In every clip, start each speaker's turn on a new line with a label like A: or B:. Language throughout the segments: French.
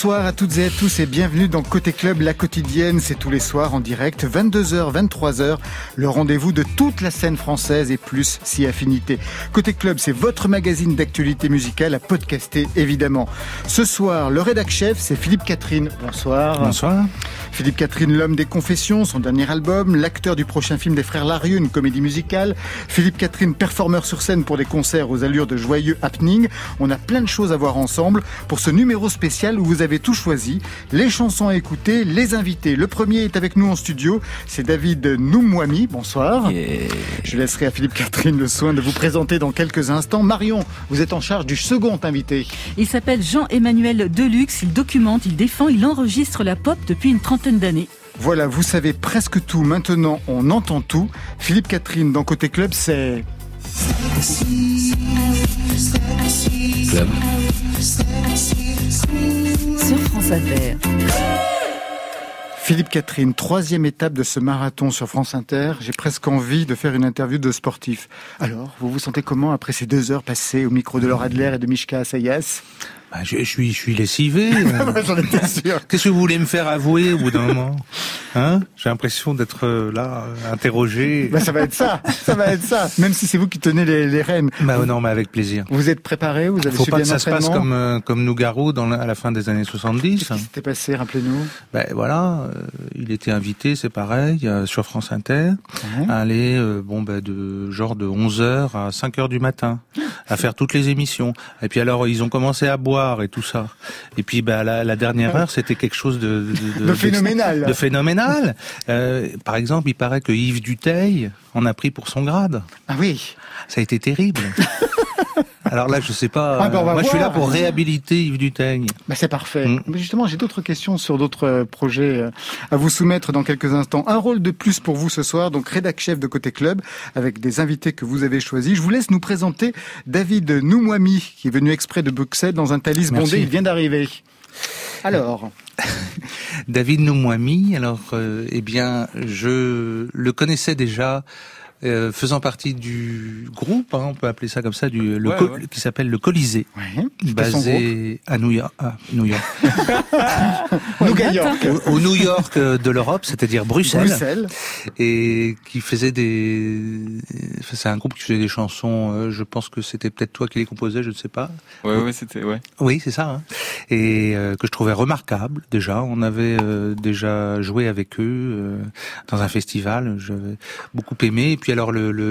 A: Bonsoir à toutes et à tous et bienvenue dans Côté Club, la quotidienne. C'est tous les soirs en direct, 22h, 23h, le rendez-vous de toute la scène française et plus si affinité. Côté Club, c'est votre magazine d'actualité musicale à podcaster évidemment. Ce soir, le rédac chef, c'est Philippe Catherine. Bonsoir.
B: Bonsoir.
A: Philippe Catherine, l'homme des confessions, son dernier album, l'acteur du prochain film des frères Larieux, une comédie musicale. Philippe Catherine, performeur sur scène pour des concerts aux allures de joyeux happening. On a plein de choses à voir ensemble pour ce numéro spécial où vous avez tout choisi. Les chansons à écouter, les invités. Le premier est avec nous en studio, c'est David Noumouami. Bonsoir. Je laisserai à Philippe Catherine le soin de vous présenter dans quelques instants. Marion, vous êtes en charge du second invité.
C: Il s'appelle Jean-Emmanuel Deluxe, il documente, il défend, il enregistre la pop depuis une trentaine d'années.
A: Voilà, vous savez presque tout. Maintenant, on entend tout. Philippe Catherine, dans Côté Club, c'est...
B: Club.
C: Sur France Inter.
A: Philippe Catherine, troisième étape de ce marathon sur France Inter. J'ai presque envie de faire une interview de sportif. Alors, vous vous sentez comment après ces 2 heures passées au micro de Laura Adler et de Mishka Assayas ?
B: Je suis lessivé.
A: J'en étais sûr.
B: Qu'est-ce que vous voulez me faire avouer au bout d'un moment ? J'ai l'impression d'être là, interrogé.
A: Ça va être ça. Même si c'est vous qui tenez les rênes.
B: Non, mais avec plaisir.
A: Vous êtes préparé, vous avez
B: Faut
A: suivi
B: pas
A: un
B: que ça se passe
A: entraînement
B: comme Nougaro à la fin des années 70.
A: Qu'est-ce qui s'était passé, rappelez-nous.
B: Il était invité, c'est pareil, sur France Inter, à aller de 11h à 5h du matin, à faire toutes les émissions. Et puis alors, ils ont commencé à boire et tout ça. Et puis la dernière heure, c'était quelque chose de
A: phénoménal.
B: De phénoménal. Par exemple, il paraît que Yves Duteil en a pris pour son grade.
A: Ah oui.
B: Ça a été terrible. Alors là, je sais pas. Moi, je suis là pour réhabiliter Yves Duteil.
A: C'est parfait. Mais justement, j'ai d'autres questions sur d'autres projets à vous soumettre dans quelques instants. Un rôle de plus pour vous ce soir, donc rédac chef de Côté Club, avec des invités que vous avez choisis. Je vous laisse nous présenter David Noumouami, qui est venu exprès de Bruxelles dans un Thalys bondé. Il vient d'arriver. Alors...
B: David Noumouami, je le connaissais déjà... faisant partie du groupe, on peut appeler ça comme ça, qui s'appelle le Colisée, basé à New York. New York. Au New York de l'Europe, c'est-à-dire Bruxelles. Et qui faisait c'est un groupe qui faisait des chansons, je pense que c'était peut-être toi qui les composais, je ne sais pas. Oui, c'est ça. Et que je trouvais remarquable, déjà. On avait déjà joué avec eux dans un festival, j'avais beaucoup aimé. Et puis alors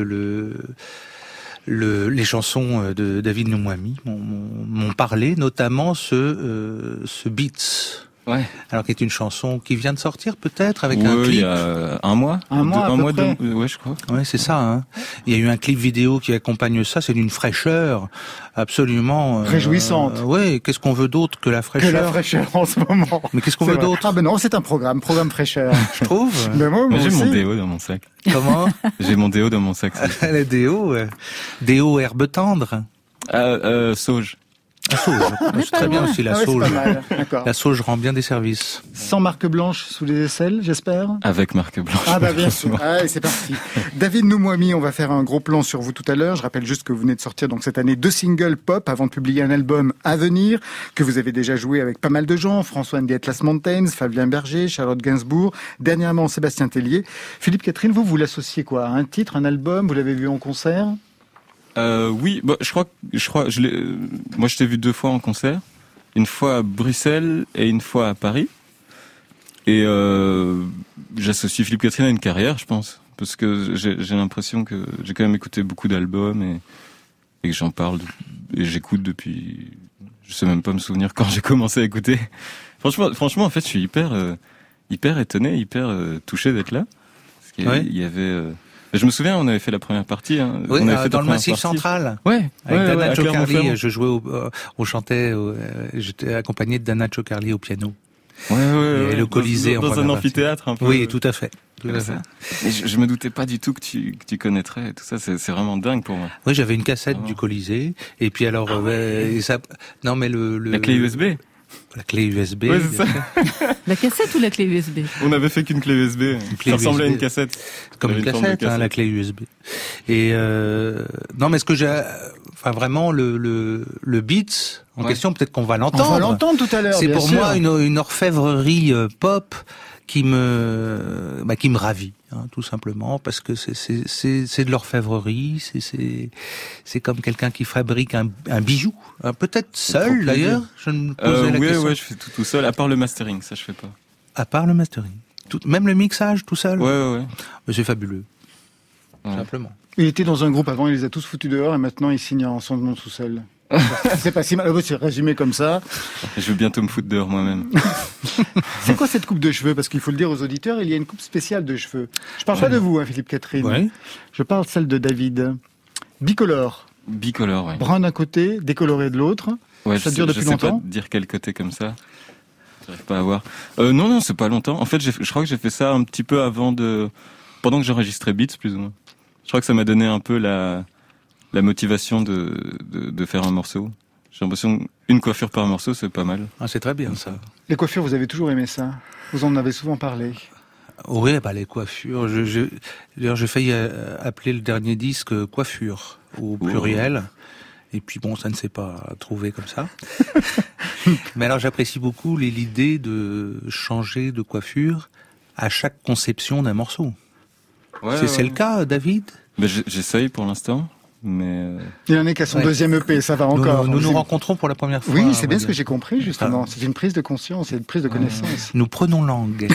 B: les chansons de David Noumouami m'ont parlé, notamment ce Beats. Ouais. Alors qui est une chanson qui vient de sortir peut-être avec un clip.
D: Il y a un mois.
A: Un mois,
D: je crois.
B: Ouais, c'est ça. Il y a eu un clip vidéo qui accompagne ça. C'est d'une fraîcheur absolument
A: réjouissante.
B: Qu'est-ce qu'on veut d'autre que la fraîcheur ?
A: Que la fraîcheur en ce moment.
B: Mais qu'est-ce qu'on veut d'autre ?
A: Non, c'est un programme fraîcheur.
B: Je trouve.
A: Moi
D: j'ai
A: aussi.
D: mon déo dans mon sac.
B: Comment ?
D: J'ai mon déo dans mon sac.
B: La déo herbe tendre.
D: Sauge.
B: La sauge, c'est très bien aussi la sauge. La sauge rend bien des services.
A: Sans marque blanche sous les aisselles, j'espère.
D: Avec marque blanche.
A: Bien sûr. C'est parti. David Noumouami, on va faire un gros plan sur vous tout à l'heure. Je rappelle juste que vous venez de sortir donc cette année 2 singles pop avant de publier un album à venir, que vous avez déjà joué avec pas mal de gens, François and the Atlas Mountains, Fabien Berger, Charlotte Gainsbourg, dernièrement Sébastien Tellier. Philippe Catherine, vous l'associez quoi ? À un titre, un album ? Vous l'avez vu en concert ?
D: Oui, je crois, moi je t'ai vu 2 fois en concert, une fois à Bruxelles et une fois à Paris. Et j'associe Philippe Catherine à une carrière, je pense, parce que j'ai l'impression que j'ai quand même écouté beaucoup d'albums et que j'en parle et j'écoute depuis, je sais même pas me souvenir quand j'ai commencé à écouter. Franchement, en fait, je suis hyper étonné, hyper touché d'être là. Parce qu'il y avait je me souviens, on avait fait la première partie.
B: Oui, dans le Massif Central.
D: Ouais.
B: Avec Dana Chocarli, je jouais on chantait, j'étais accompagné de Dana Chocarli au piano. Et le Colisée
D: dans un amphithéâtre un peu.
B: Oui, tout à fait.
D: Et je me doutais pas du tout que tu connaîtrais et tout ça. C'est vraiment dingue pour moi.
B: Oui, j'avais une cassette du Colisée. Et puis alors, ça, non mais
D: la clé USB.
B: La clé USB.
D: Ouais, c'est ça.
C: La cassette ou la clé USB?
D: On avait fait qu'une clé USB. Ça ressemblait à une cassette.
B: Comme une cassette, la clé USB. Et non, mais ce que j'ai, enfin vraiment le beat en question, peut-être qu'on va l'entendre.
A: On va l'entendre tout à l'heure.
B: C'est
A: bien
B: pour
A: sûr.
B: moi une orfèvrerie pop qui me ravit, hein, tout simplement, parce que c'est de l'orfèvrerie, c'est comme quelqu'un qui fabrique un bijou, hein, peut-être seul d'ailleurs. Je me posais la question.
D: Ouais, je fais tout seul, à part le mastering, ça je fais pas.
B: À part le mastering, même le mixage tout seul.
D: Ouais.
B: Mais c'est fabuleux, simplement.
A: Il était dans un groupe avant, il les a tous foutus dehors et maintenant il signe en son nom tout seul. C'est pas si mal. C'est résumé comme ça.
D: Je vais bientôt me foutre dehors moi-même.
A: C'est quoi cette coupe de cheveux? Parce qu'il faut le dire aux auditeurs, il y a une coupe spéciale de cheveux. Je parle pas de vous, Philippe Catherine.
B: Ouais.
A: Je parle de celle de David. Bicolore.
D: Bicolore, ouais.
A: Brun d'un côté, décoloré de l'autre.
D: Ouais,
A: ça dure depuis longtemps.
D: Je sais pas dire quel côté comme ça. J'arrive pas à voir. Non, c'est pas longtemps. En fait, je crois que j'ai fait ça un petit peu pendant que j'enregistrais Beats, plus ou moins. Je crois que ça m'a donné un peu la motivation de faire un morceau. J'ai l'impression qu'une coiffure par morceau, c'est pas mal.
B: Ah, c'est très bien ça.
A: Les coiffures, vous avez toujours aimé ça. Vous en avez souvent parlé.
B: Oui, les coiffures. D'ailleurs, j'ai failli appeler le dernier disque coiffure au pluriel. Et puis bon, ça ne s'est pas trouvé comme ça. Mais alors, j'apprécie beaucoup l'idée de changer de coiffure à chaque conception d'un morceau. Ouais, c'est le cas, David?
D: J'essaye pour l'instant. Mais
A: il en est qu'à son deuxième EP, ça va encore.
B: Nous rencontrons pour la première fois.
A: Oui, c'est bien ce que j'ai compris, justement. C'est une prise de conscience et une prise de connaissance.
B: Nous prenons langue.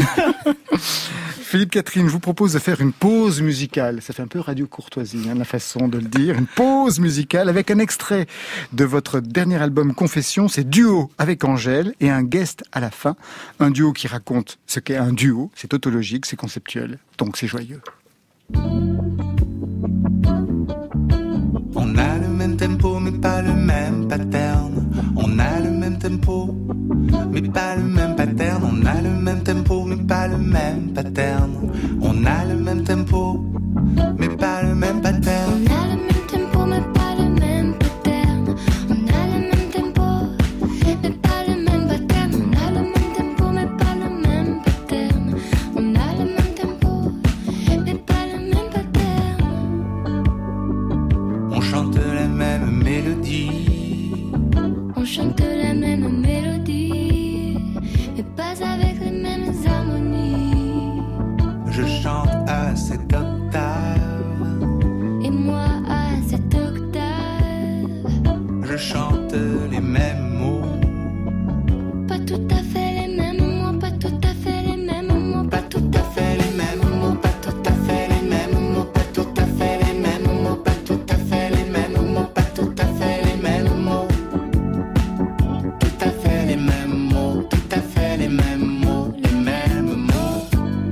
A: Philippe Catherine, je vous propose de faire une pause musicale. Ça fait un peu radio courtoisie, la façon de le dire. Une pause musicale avec un extrait de votre dernier album Confession. C'est duo avec Angèle et un guest à la fin. Un duo qui raconte ce qu'est un duo. C'est tautologique, c'est conceptuel. Donc c'est joyeux.
E: On a le même tempo mais pas le même pattern. On a le même tempo mais pas le même pattern. On a le même tempo mais pas le même pattern. On a le même tempo mais pas le même pattern.
F: On a le même tempo mais pas le même pattern. On a le même tempo mais pas le même pattern. On a le même tempo mais pas le même pattern. On a le même tempo mais pas le même pattern.
E: On chante la même mélodie.
F: On chante la même mélodie, mais pas avec les mêmes harmonies.
E: Je chante à cette octave
F: et moi à cette octave.
E: Je chante les mêmes mots.
F: Pas tout à fait les mêmes mots, pas tout à fait les mêmes mots, pas tout à fait les mêmes mots, pas tout à fait les mêmes mots, pas tout à fait les mêmes mots, pas tout à fait les mêmes mots, pas tout à fait les mêmes mots. Tout à fait les mêmes mots, tout à fait les mêmes mots, les mêmes mots.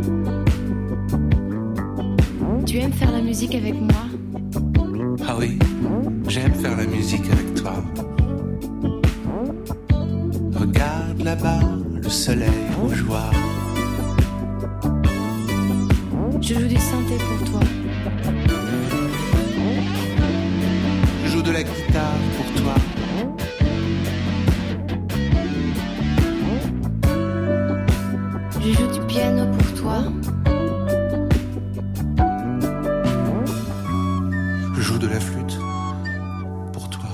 F: Tu aimes faire la musique avec moi?
E: Ah oui, j'aime faire la musique avec toi. Regarde là-bas, le soleil rougeoie.
F: Je joue du synthé pour toi.
E: Je joue de la guitare pour toi.
F: Je joue du piano pour toi.
E: Je joue de la flûte pour toi.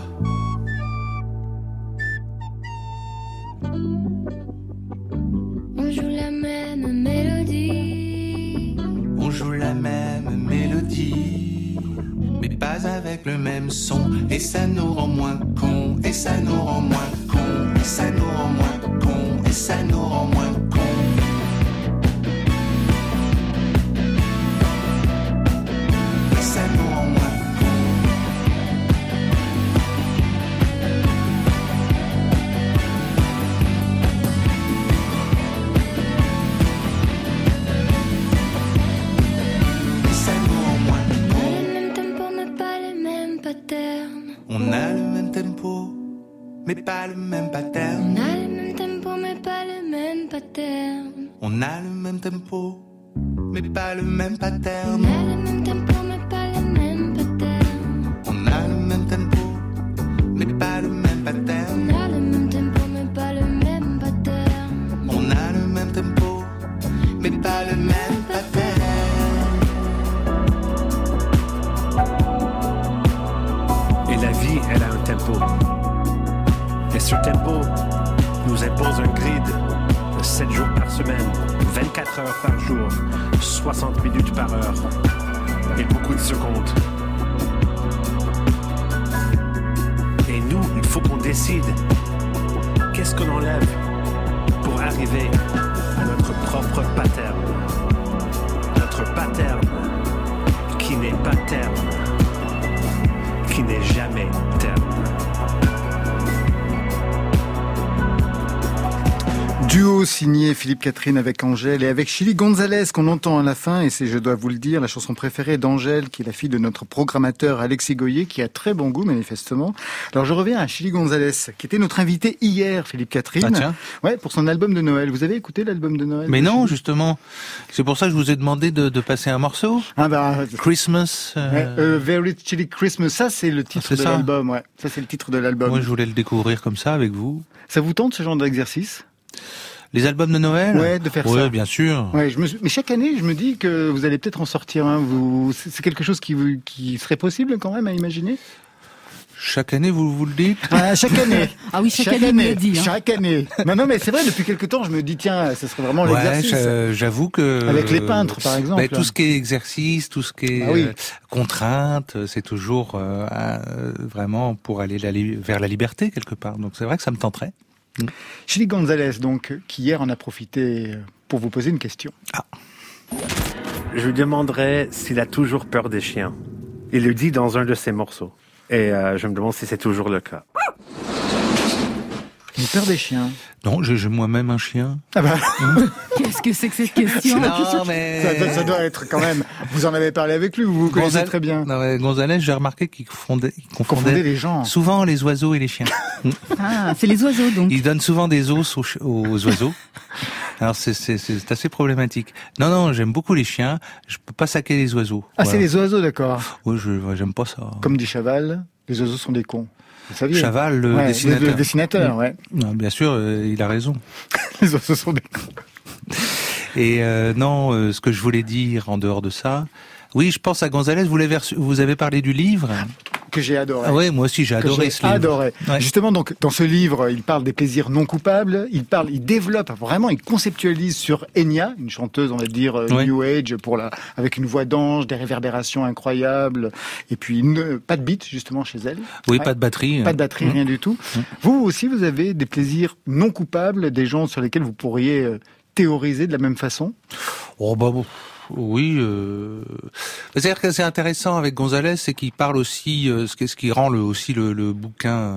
F: On joue la même mélodie.
E: On joue la même mélodie, mais pas avec le même son. Et ça nous rend moins cons. Et ça nous rend moins cons. Et ça nous rend moins cons. Et ça nous rend moins cons. Et ça nous rend moins cons. Et ça nous rend moins cons.
F: On a le même tempo mais pas le même pattern.
E: On a le même tempo, mais pas le même pattern.
F: On a le même tempo mais pas le même pattern.
E: On a le même tempo, mais pas le même pattern.
F: On a le même tempo mais pas le même pattern.
E: On a le même tempo, mais pas le même pattern.
F: On a le même tempo mais pas le même
G: propose un grid de 7 jours par semaine, 24 heures par jour, 60 minutes par heure et beaucoup de secondes. Et nous, il faut qu'on décide qu'est-ce qu'on enlève pour arriver à notre propre pattern. Notre pattern qui n'est pas terme, qui n'est jamais terme.
A: Duo signé Philippe Catherine avec Angèle et avec Chili Gonzalez qu'on entend à la fin, et c'est, je dois vous le dire, la chanson préférée d'Angèle, qui est la fille de notre programmateur Alexis Goyer, qui a très bon goût manifestement. Alors je reviens à Chili Gonzalez, qui était notre invité hier, Philippe Catherine.
B: Ah tiens.
A: Ouais, pour son album de Noël. Vous avez écouté l'album de Noël?
B: Mais non, justement. C'est pour ça que je vous ai demandé de passer un morceau.
A: Ah bah,
B: Christmas.
A: Very Chili Christmas, ça c'est le titre de l'album, ouais. Ça c'est le titre de l'album.
B: Moi je voulais le découvrir comme ça avec vous.
A: Ça vous tente ce genre d'exercice?
B: Les albums de Noël?
A: Ouais, de faire ça.
B: Ouais, bien sûr.
A: Ouais, mais chaque année, je me dis que vous allez peut-être en sortir un. C'est quelque chose qui serait possible quand même à imaginer?
B: Chaque année, vous le dites?
A: Ah, chaque année.
C: Ah oui, chaque année, il le dit. Hein.
A: Chaque année. Non, mais c'est vrai, depuis quelque temps, je me dis, tiens, ce serait vraiment l'exercice.
B: J'avoue que...
A: Avec les peintres, par exemple.
B: Tout ce qui est exercice, tout ce qui est contrainte, c'est toujours vraiment pour aller vers la liberté, quelque part. Donc c'est vrai que ça me tenterait.
A: Chili Gonzalez, donc, qui hier en a profité pour vous poser une question.
B: Ah.
G: Je lui demanderais s'il a toujours peur des chiens. Il le dit dans un de ses morceaux. Et je me demande si c'est toujours le cas.
A: Une peur des chiens?
B: Non, j'ai moi-même un chien.
A: Ah bah.
C: Qu'est-ce que c'est que cette question?
B: Non, mais...
A: ça doit être quand même... Vous en avez parlé avec lui, vous vous connaissez très bien.
B: Non, mais Gonzalez, j'ai remarqué qu'il confondait
A: les gens.
B: Souvent les oiseaux et les chiens.
C: Ah, c'est les oiseaux donc.
B: Il donne souvent des os aux oiseaux. Alors c'est assez problématique. Non, j'aime beaucoup les chiens. Je peux pas saquer les oiseaux.
A: Ah, voilà. C'est les oiseaux, d'accord.
B: Oui, j'aime pas ça.
A: Comme dit Chaval, les oiseaux sont des cons. Vous saviez?
B: Chaval, le dessinateur.
A: Le dessinateur, ouais.
B: Non, bien sûr, il a raison.
A: Les oiseaux sont des cons.
B: Et non, ce que je voulais dire en dehors de ça, oui, je pense à Gonzalez. Vous avez parlé du livre
A: que j'ai adoré.
B: Ah oui, moi aussi j'ai adoré ce livre.
A: Adoré. Ouais. Justement, donc dans ce livre, il parle des plaisirs non coupables. Il développe vraiment, il conceptualise sur Enya, une chanteuse, on va dire New Age, avec une voix d'ange, des réverbérations incroyables, et puis pas de beat justement chez elle.
B: Oui, pas de batterie.
A: Pas de batterie, rien du tout. Vous aussi, vous avez des plaisirs non coupables, des gens sur lesquels vous pourriez théoriser de la même façon?
B: Oh bah bon. Oui, c'est-à-dire que c'est intéressant avec Gonzalez, c'est qu'il parle aussi, ce qui rend le bouquin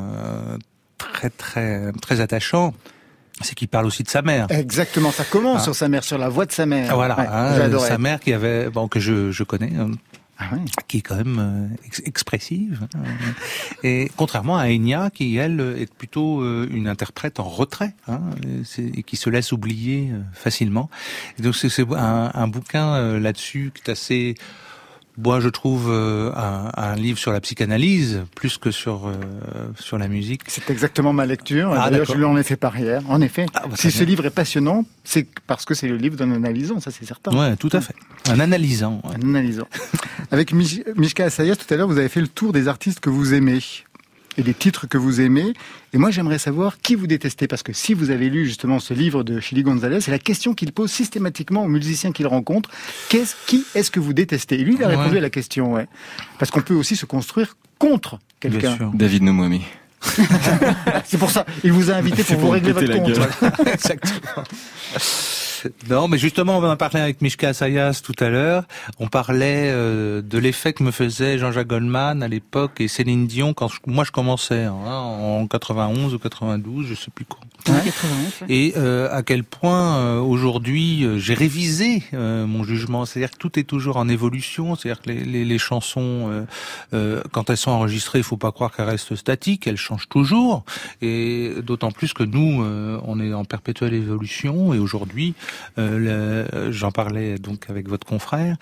B: très attachant, c'est qu'il parle aussi de sa mère.
A: Exactement, ça commence sur sa mère, sur la voix de sa mère.
B: Voilà, sa mère qui avait, que je connais.
A: Ah oui.
B: Qui est quand même expressive. Et contrairement à Enya, qui, elle, est plutôt une interprète en retrait, et qui se laisse oublier facilement. Et donc c'est un bouquin là-dessus qui est assez... Moi, je trouve un livre sur la psychanalyse plus que sur la musique.
A: C'est exactement ma lecture. D'ailleurs, je lui en ai fait part hier. En effet, si ce livre est passionnant, c'est parce que c'est le livre d'un analysant, ça c'est certain.
B: Ouais, tout à fait. Un analysant.
A: Ouais. Un analysant. Avec Mishka Assayas, tout à l'heure, vous avez fait le tour des artistes que vous aimez et des titres que vous aimez. Et moi, j'aimerais savoir qui vous détestez, parce que si vous avez lu justement ce livre de Chili Gonzalez, c'est la question qu'il pose systématiquement aux musiciens qu'il rencontre. Qui est-ce que vous détestez? Et lui, il a répondu à la question, parce qu'on peut aussi se construire contre quelqu'un.
D: David Nomoimi.
A: C'est pour ça, il vous a invité pour vous régler votre compte.
B: Exactement. Non, mais justement, on en parlait avec Mishka Assayas tout à l'heure. On parlait de l'effet que me faisait Jean-Jacques Goldman à l'époque et Céline Dion quand moi je commençais en 91 ou 92, je sais plus quoi. Et à quel point aujourd'hui j'ai révisé mon jugement. C'est-à-dire que tout est toujours en évolution. C'est-à-dire que les chansons, quand elles sont enregistrées, il faut pas croire qu'elles restent statiques. Elles changent toujours. Et d'autant plus que nous, on est en perpétuelle évolution. Et aujourd'hui, j'en parlais donc avec votre confrère,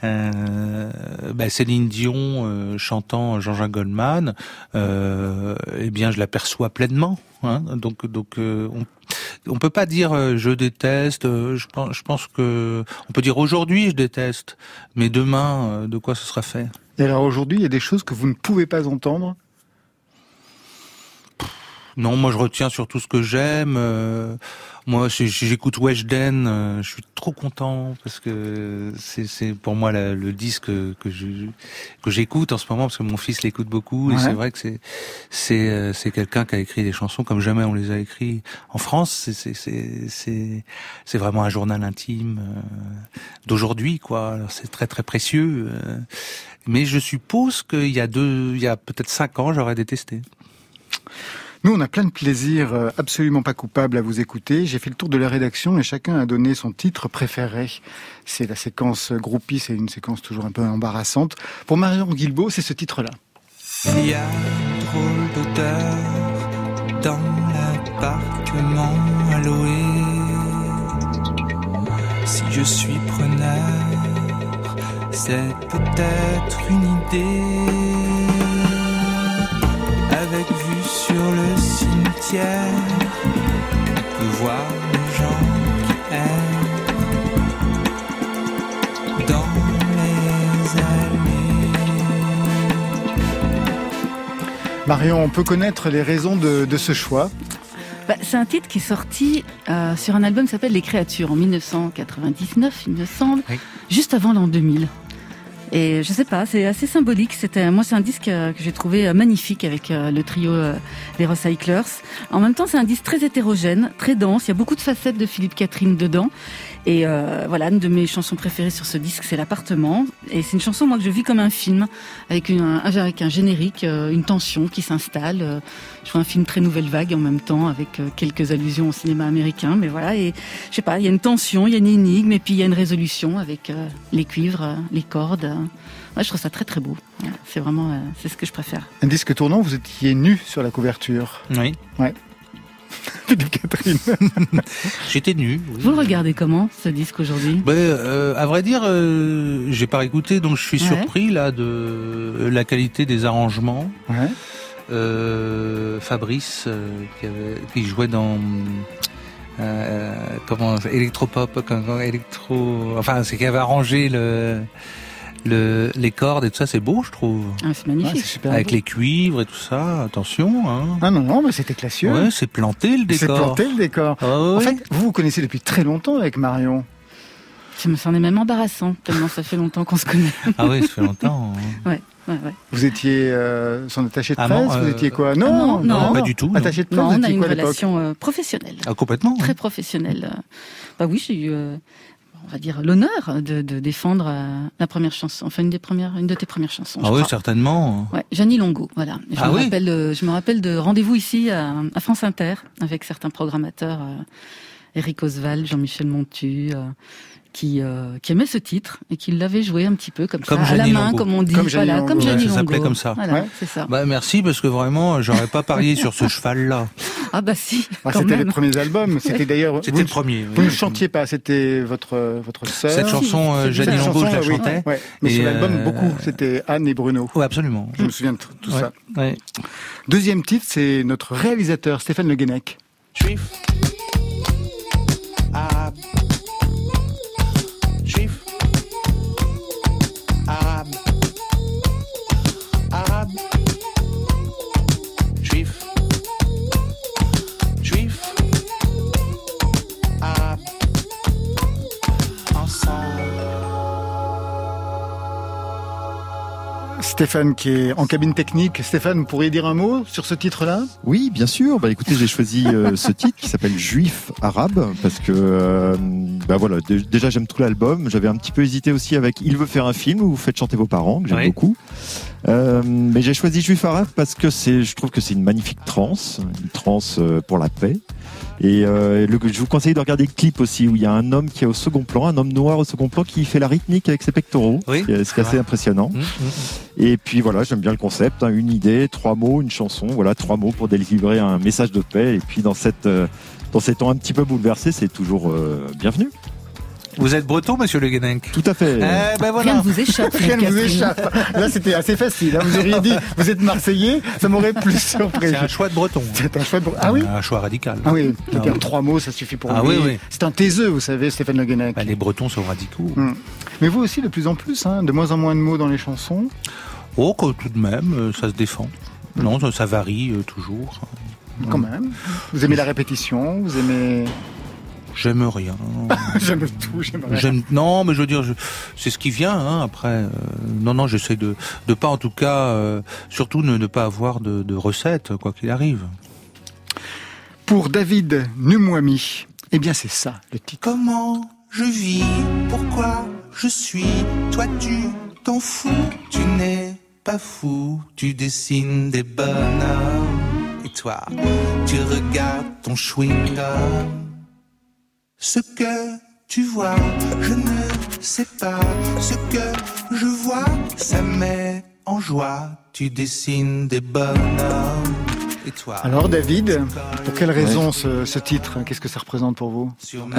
B: Céline Dion chantant Jean-Jacques Goldman, eh bien je l'aperçois pleinement. Donc on peut pas dire je déteste. Je pense que on peut dire aujourd'hui je déteste, mais demain de quoi ce sera fait?
A: Et alors aujourd'hui il y a des choses que vous ne pouvez pas entendre?
B: Non, moi je retiens surtout ce que j'aime. Moi, si j'écoute Weshden, je suis trop content parce que c'est pour moi le disque que j'écoute en ce moment parce que mon fils l'écoute beaucoup et c'est vrai que c'est quelqu'un qui a écrit des chansons comme jamais on les a écrits en France. C'est vraiment un journal intime d'aujourd'hui, quoi. Alors, c'est très très précieux. Mais je suppose qu'il y a peut-être 5 ans, j'aurais détesté.
A: Nous, on a plein de plaisir absolument pas coupable à vous écouter. J'ai fait le tour de la rédaction et chacun a donné son titre préféré. C'est la séquence groupie, c'est une séquence toujours un peu embarrassante. Pour Marion Guilbault, c'est ce titre-là.
E: Il y a une drôle d'odeur dans l'appartement à louer. Si je suis preneur, c'est peut-être une idée. Avec vue sur le cimetière, on peut voir les gens qui errent dans les allées.
A: Marion, on peut connaître les raisons de ce choix?
C: C'est un titre qui est sorti sur un album qui s'appelle Les Créatures en 1999, il me semble, juste avant l'an 2000. Et je sais pas, c'est assez symbolique. Moi, c'est un disque que j'ai trouvé magnifique avec le trio Les Recyclers. En même temps, c'est un disque très hétérogène, très dense. Il y a beaucoup de facettes de Philippe Catherine dedans. Et voilà, une de mes chansons préférées sur ce disque, c'est L'Appartement. Et c'est une chanson, moi, que je vis comme un film, avec un générique, une tension qui s'installe. Je vois un film très nouvelle vague en même temps, avec quelques allusions au cinéma américain. Mais voilà, et je sais pas, il y a une tension, il y a une énigme, et puis il y a une résolution avec les cuivres, les cordes. Ouais, je trouve ça très très beau. C'est vraiment, c'est ce que je préfère.
A: Un disque tournant, vous étiez nu sur la couverture.
B: Oui.
A: Ouais. Catherine.
B: J'étais nu. Oui.
C: Vous le regardez comment, ce disque aujourd'hui?
B: À vrai dire, j'ai pas écouté, donc je suis surpris là de la qualité des arrangements.
A: Ouais.
B: Fabrice, qui jouait dans électropop, c'est qui avait arrangé les cordes et tout ça, c'est beau, je trouve.
C: Ah, c'est magnifique.
A: C'est super
B: avec
A: beau.
B: les cuivres et tout ça, attention. Hein.
A: Ah non, mais c'était classieux.
B: Ouais, c'est planté le décor.
A: C'est planté le décor. En fait, vous connaissez depuis très longtemps avec Marion.
C: Ça me semblait même embarrassant, tellement ça fait longtemps qu'on se connaît.
B: Ah oui, ça fait longtemps.
C: Ouais.
A: Vous étiez son attaché de presse, vous étiez quoi?
C: Non,
B: pas du tout.
A: Attaché de presse,
C: non,
A: vous
C: on a
A: étiez
C: une
A: quoi à l'époque?
C: relation professionnelle.
B: Ah, complètement.
C: Très professionnelle. Bah oui, j'ai eu, on va dire, l'honneur de défendre la première chanson, enfin une de tes premières chansons.
B: Ah oui, certainement.
C: Ouais, Jeannie Longo, voilà. Je me rappelle de rendez-vous ici à France Inter avec certains programmateurs, Éric Oswald, Jean-Michel Montu. Qui aimait ce titre et qui l'avait joué un petit peu comme ça, à la main,
B: Longo.
C: Comme on dit,
A: comme Jeannie Longo.
C: Longo.
B: Ça s'appelait comme ça.
C: Voilà, c'est ça.
B: Merci, parce que vraiment, j'aurais pas parié sur ce cheval-là.
C: Ah bah si,
A: c'était les premiers albums. C'était d'ailleurs.
B: C'était le premier.
A: Vous ne chantiez pas, c'était votre sœur.
B: Cette chanson, Jeannie Longo, je la chantais.
A: Ouais. Mais sur l'album, beaucoup. C'était Anne et Bruno.
B: Oui, absolument.
A: Je me souviens de tout ça.
B: Ouais.
A: Deuxième titre, c'est notre réalisateur, Stéphane Le Guenec.
E: Juif, arabe, juif, arabe, arabe, juif, juif, arabe, ensemble.
A: Stéphane qui est en cabine technique. Stéphane, vous pourriez dire un mot sur ce titre-là?
H: Oui, bien sûr. Écoutez, j'ai choisi ce titre qui s'appelle Juif arabe parce que voilà, déjà j'aime tout l'album. J'avais un petit peu hésité aussi avec Il veut faire un film où vous faites chanter vos parents, que j'aime beaucoup. Mais j'ai choisi Juif arabe parce que je trouve que c'est une magnifique trance, pour la paix. Et je vous conseille de regarder le clip aussi où il y a un homme qui est au second plan, un homme noir au second plan qui fait la rythmique avec ses pectoraux, ce qui est assez impressionnant. Et puis voilà, j'aime bien le concept, une idée, 3 mots, une chanson, 3 mots pour délivrer un message de paix. Et puis dans ces temps un petit peu bouleversés, c'est toujours bienvenu.
B: Vous êtes breton, monsieur Le Guenec?
H: Tout à fait.
B: Voilà.
C: Rien ne vous échappe.
A: Rien ne vous échappe. Là, c'était assez facile. Vous auriez dit, vous êtes Marseillais, ça m'aurait plus surpris.
B: C'est un choix de breton.
A: C'est un choix de breton. Ah oui?
B: Un choix radical.
A: Ah oui. 3 mots, ça suffit pour lui.
B: Oui.
A: C'est un taiseux, vous savez, Stéphane Le Guenec.
B: Les bretons sont radicaux.
A: Mais vous aussi, de plus en plus, de moins en moins de mots dans les chansons.
B: Oh, tout de même, ça se défend. Non, ça varie toujours.
A: Quand même. Vous aimez la répétition, vous aimez...
B: J'aime rien.
A: J'aime tout, j'aime rien.
B: Non, mais je veux dire, c'est ce qui vient. Hein, après, non, j'essaie de pas, en tout cas, surtout ne pas avoir de recettes, quoi qu'il arrive.
A: Pour David Numwami, eh bien c'est ça le titre.
E: Comment je vis, pourquoi je suis, toi tu t'en fous, tu n'es pas fou, tu dessines des bonhommes, et toi tu regardes ton chewing-gum. Ce que tu vois, je ne sais pas, ce que je vois, ça met en joie, tu dessines des bonhommes. Et toi,
A: alors David, pour quelle raison ce titre? Qu'est-ce que ça représente pour vous?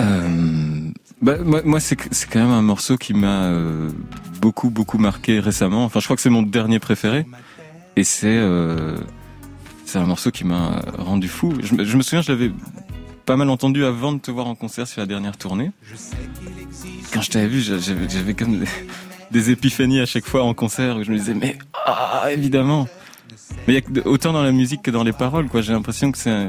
D: Moi c'est quand même un morceau qui m'a beaucoup marqué récemment. Enfin, je crois que c'est mon dernier préféré. Et c'est un morceau qui m'a rendu fou. Je me souviens, je l'avais pas mal entendu avant de te voir en concert sur la dernière tournée. Quand je t'avais vu, j'avais comme des épiphanies à chaque fois en concert où je me disais mais évidemment. Mais il y a autant dans la musique que dans les paroles, quoi. J'ai l'impression que c'est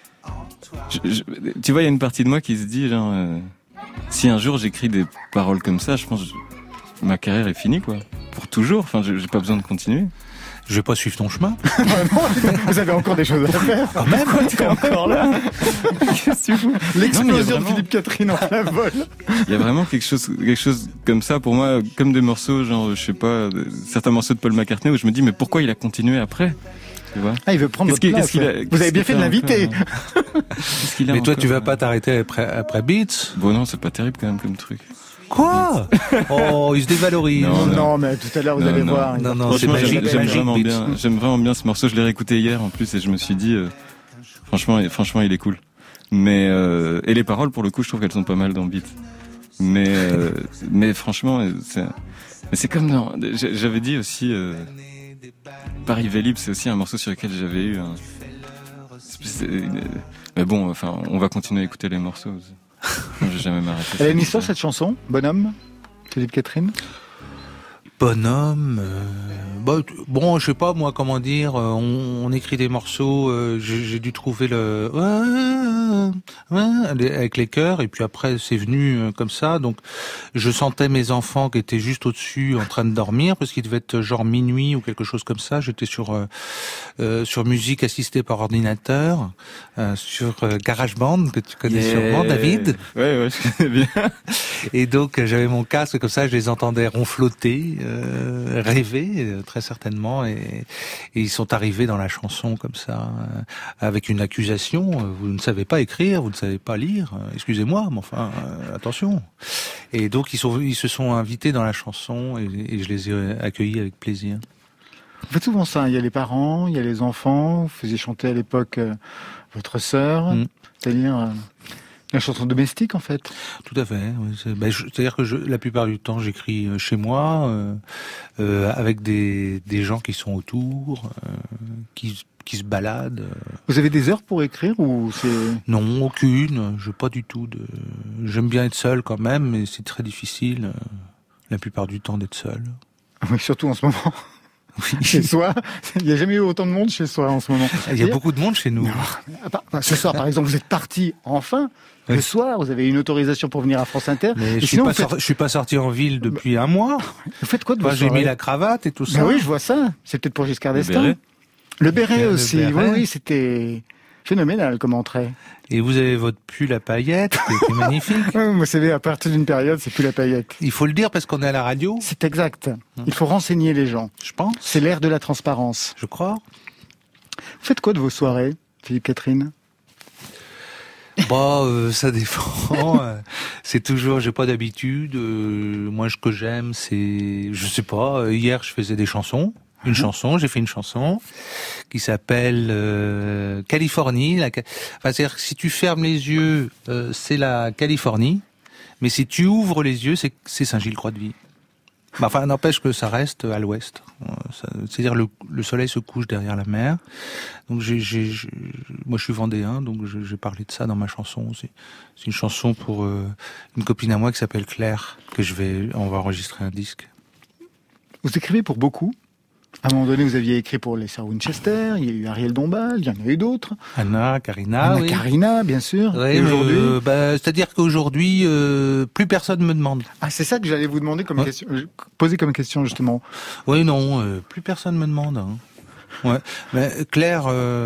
D: tu vois, il y a une partie de moi qui se dit genre si un jour j'écris des paroles comme ça, je pense que ma carrière est finie, quoi. Pour toujours. Enfin, j'ai pas besoin de continuer.
B: Je vais pas suivre ton chemin.
A: Vous avez encore des choses à faire.
B: Quand même,
A: t'es encore là. Qu'est-ce que tu fous? L'explosion de Philippe Catherine en plein vol.
D: Il y a vraiment quelque chose comme ça pour moi, comme des morceaux, genre, je sais pas, certains morceaux de Paul McCartney où je me dis, mais pourquoi il a continué après? Tu vois?
A: Il veut prendre votre place. Vous avez bien fait de l'inviter.
B: Mais toi, tu vas pas t'arrêter après Beats?
D: Bon, non, c'est pas terrible quand même comme truc.
B: Quoi? Oh, il se dévalorise.
A: Non, mais tout à l'heure, vous allez voir.
B: Non, c'est magique.
D: J'aime vraiment bien ce morceau. Je l'ai réécouté hier, en plus, et je me suis dit, franchement, il est cool. Mais, et les paroles, pour le coup, je trouve qu'elles sont pas mal dans Beat. Mais franchement, c'est comme dans, j'avais dit aussi, Paris Vélib, c'est aussi un morceau sur lequel j'avais eu mais bon, enfin, on va continuer à écouter les morceaux. Je vais jamais m'arrêter.
A: Elle a une histoire, cette chanson, Bonhomme, Philippe Catherine?
B: Bonhomme, bon, je sais pas moi comment dire. On écrit des morceaux. J'ai dû trouver avec les chœurs, et puis après c'est venu comme ça. Donc je sentais mes enfants qui étaient juste au-dessus en train de dormir parce qu'il devait être genre minuit ou quelque chose comme ça. J'étais sur musique assistée par ordinateur, sur GarageBand que tu connais sûrement, David.
D: Ouais, je connais bien.
B: Et donc j'avais mon casque comme ça, je les entendais ronfloter. Rêver très certainement, et ils sont arrivés dans la chanson comme ça avec une accusation: vous ne savez pas écrire, vous ne savez pas lire, excusez-moi, mais enfin attention. Et donc ils se sont invités dans la chanson, et je les ai accueillis avec plaisir.
A: Vous faites souvent ça, il y a les parents, il y a les enfants. Vous faisiez chanter à l'époque votre sœur, c'est-à-dire la chanson domestique, en fait.
B: Tout à fait. Oui. C'est-à-dire que la plupart du temps, j'écris chez moi, avec des gens qui sont autour, qui se baladent.
A: Vous avez des heures pour écrire ou c'est...
B: Non, aucune. Pas du tout de. J'aime bien être seul quand même, mais c'est très difficile la plupart du temps d'être seul.
A: Oui, surtout en ce moment. Oui. Chez soi, il n'y a jamais eu autant de monde chez soi en ce moment.
B: Il y a beaucoup de monde chez nous.
A: Non. Ce soir, par exemple, vous êtes parti enfin. Oui. Le soir, vous avez une autorisation pour venir à France Inter.
B: Mais je suis pas sorti en ville depuis un mois.
A: Vous faites quoi de vos
B: soirées? J'ai mis la cravate et tout ça.
A: Ben oui, je vois ça. C'est peut-être pour Giscard d'Estaing. Le béret aussi. Le béret. Oui, c'était phénoménal comme entrée.
B: Et vous avez votre pull à paillettes, c'est magnifique.
A: Vous savez, à partir d'une période, c'est pull à paillettes.
B: Il faut le dire parce qu'on est à la radio.
A: C'est exact. Il faut renseigner les gens.
B: Je pense.
A: C'est l'ère de la transparence.
B: Je crois.
A: Vous faites quoi de vos soirées, Philippe Catherine?
B: Ça dépend. C'est toujours, j'ai pas d'habitude. Moi, ce que j'aime, c'est, je sais pas. Hier, je faisais des chansons. J'ai fait une chanson qui s'appelle Californie. C'est-à-dire que si tu fermes les yeux, c'est la Californie, mais si tu ouvres les yeux, c'est Saint-Gilles-Croix-de-Vie. N'empêche que ça reste à l'ouest. C'est-à-dire le soleil se couche derrière la mer. Donc moi je suis vendéen, donc j'ai parlé de ça dans ma chanson. C'est une chanson pour une copine à moi qui s'appelle Claire, on va enregistrer un disque.
A: Vous écrivez pour beaucoup? À un moment donné, vous aviez écrit pour les sœurs Winchester, il y a eu Ariel Dombal, il y en a eu d'autres.
B: Anna Karina,
A: bien sûr.
B: Oui, et aujourd'hui c'est-à-dire qu'aujourd'hui, plus personne me demande.
A: Ah, c'est ça que j'allais vous demander comme question, poser comme question justement.
B: Oui, non, plus personne me demande. Hein. Ouais, mais Claire,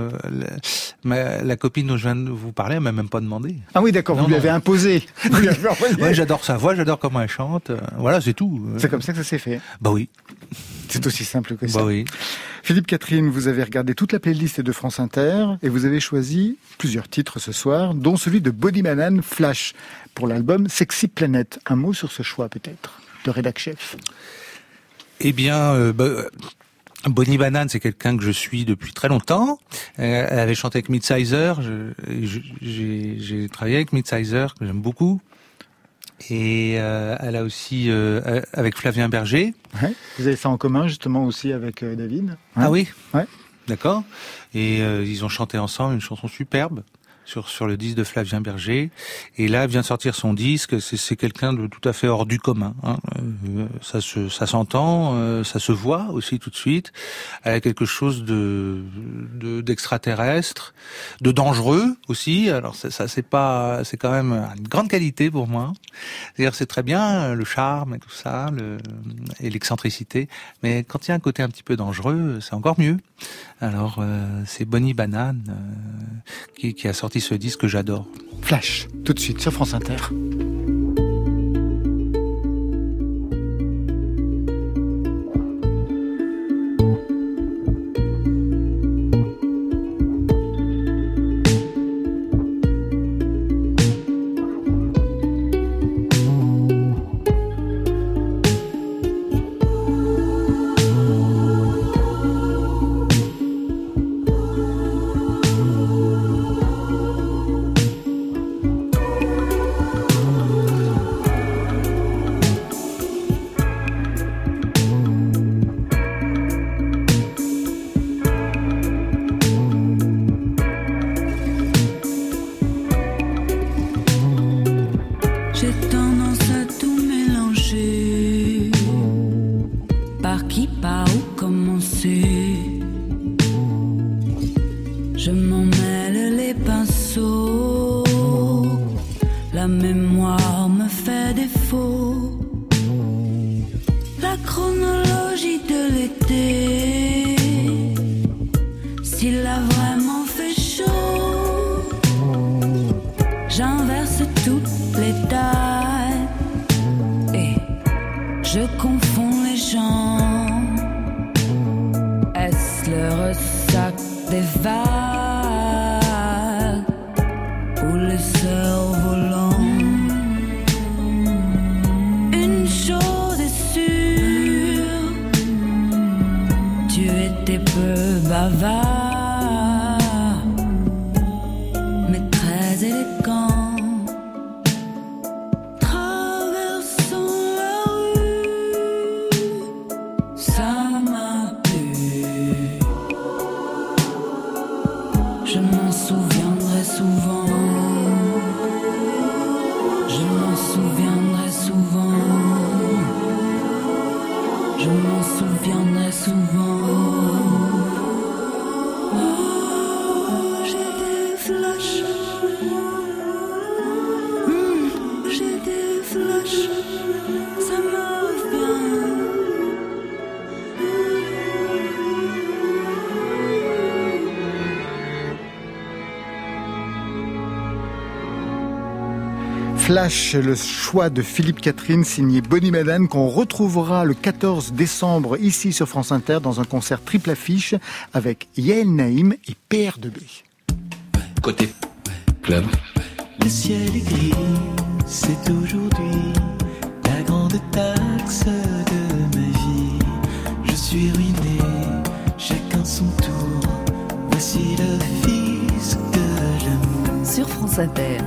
B: la copine dont je viens de vous parler, elle m'a même pas demandé.
A: Ah oui, d'accord, vous lui avez imposé.
B: Ouais, j'adore sa voix, j'adore comment elle chante. Voilà, c'est tout.
A: C'est comme ça que ça s'est fait.
B: Bah oui.
A: C'est aussi simple que ça.
B: Bah oui.
A: Philippe Catherine, vous avez regardé toute la playlist de France Inter et vous avez choisi plusieurs titres ce soir, dont celui de Bonnie Banane, Flash, pour l'album Sexy Planet. Un mot sur ce choix peut-être, de rédac chef.
B: Eh bien, Bonnie Banane, c'est quelqu'un que je suis depuis très longtemps. Elle avait chanté avec Midsizer. J'ai travaillé avec Midsizer, que j'aime beaucoup. Et elle a aussi avec Flavien Berger.
A: Ouais. Vous avez ça en commun justement aussi avec David. Ouais.
B: Ah oui.
A: Ouais.
B: D'accord. Et ils ont chanté ensemble une chanson superbe sur le disque de Flavien Berger. Et là, elle vient de sortir son disque. C'est quelqu'un de tout à fait hors du commun. Hein. Ça s'entend, ça se voit aussi tout de suite. Elle a quelque chose d'extraterrestre, de dangereux aussi. Alors c'est quand même une grande qualité pour moi. C'est-à-dire c'est très bien le charme et tout ça, et l'excentricité. Mais quand il y a un côté un petit peu dangereux, c'est encore mieux. Alors c'est Bonnie Banane qui a sorti ce disque que j'adore.
A: Flash, tout de suite sur France Inter. Flash, le choix de Philippe Catherine signé Bonnie Banane qu'on retrouvera le 14 décembre ici sur France Inter dans un concert triple affiche avec Yael Naïm et PR2B.
I: Côté club.
J: Le ciel est gris, c'est aujourd'hui la grande taxe de ma vie. Je suis ruiné, chacun son tour. Voici le fisc de l'amour.
C: Sur France Inter.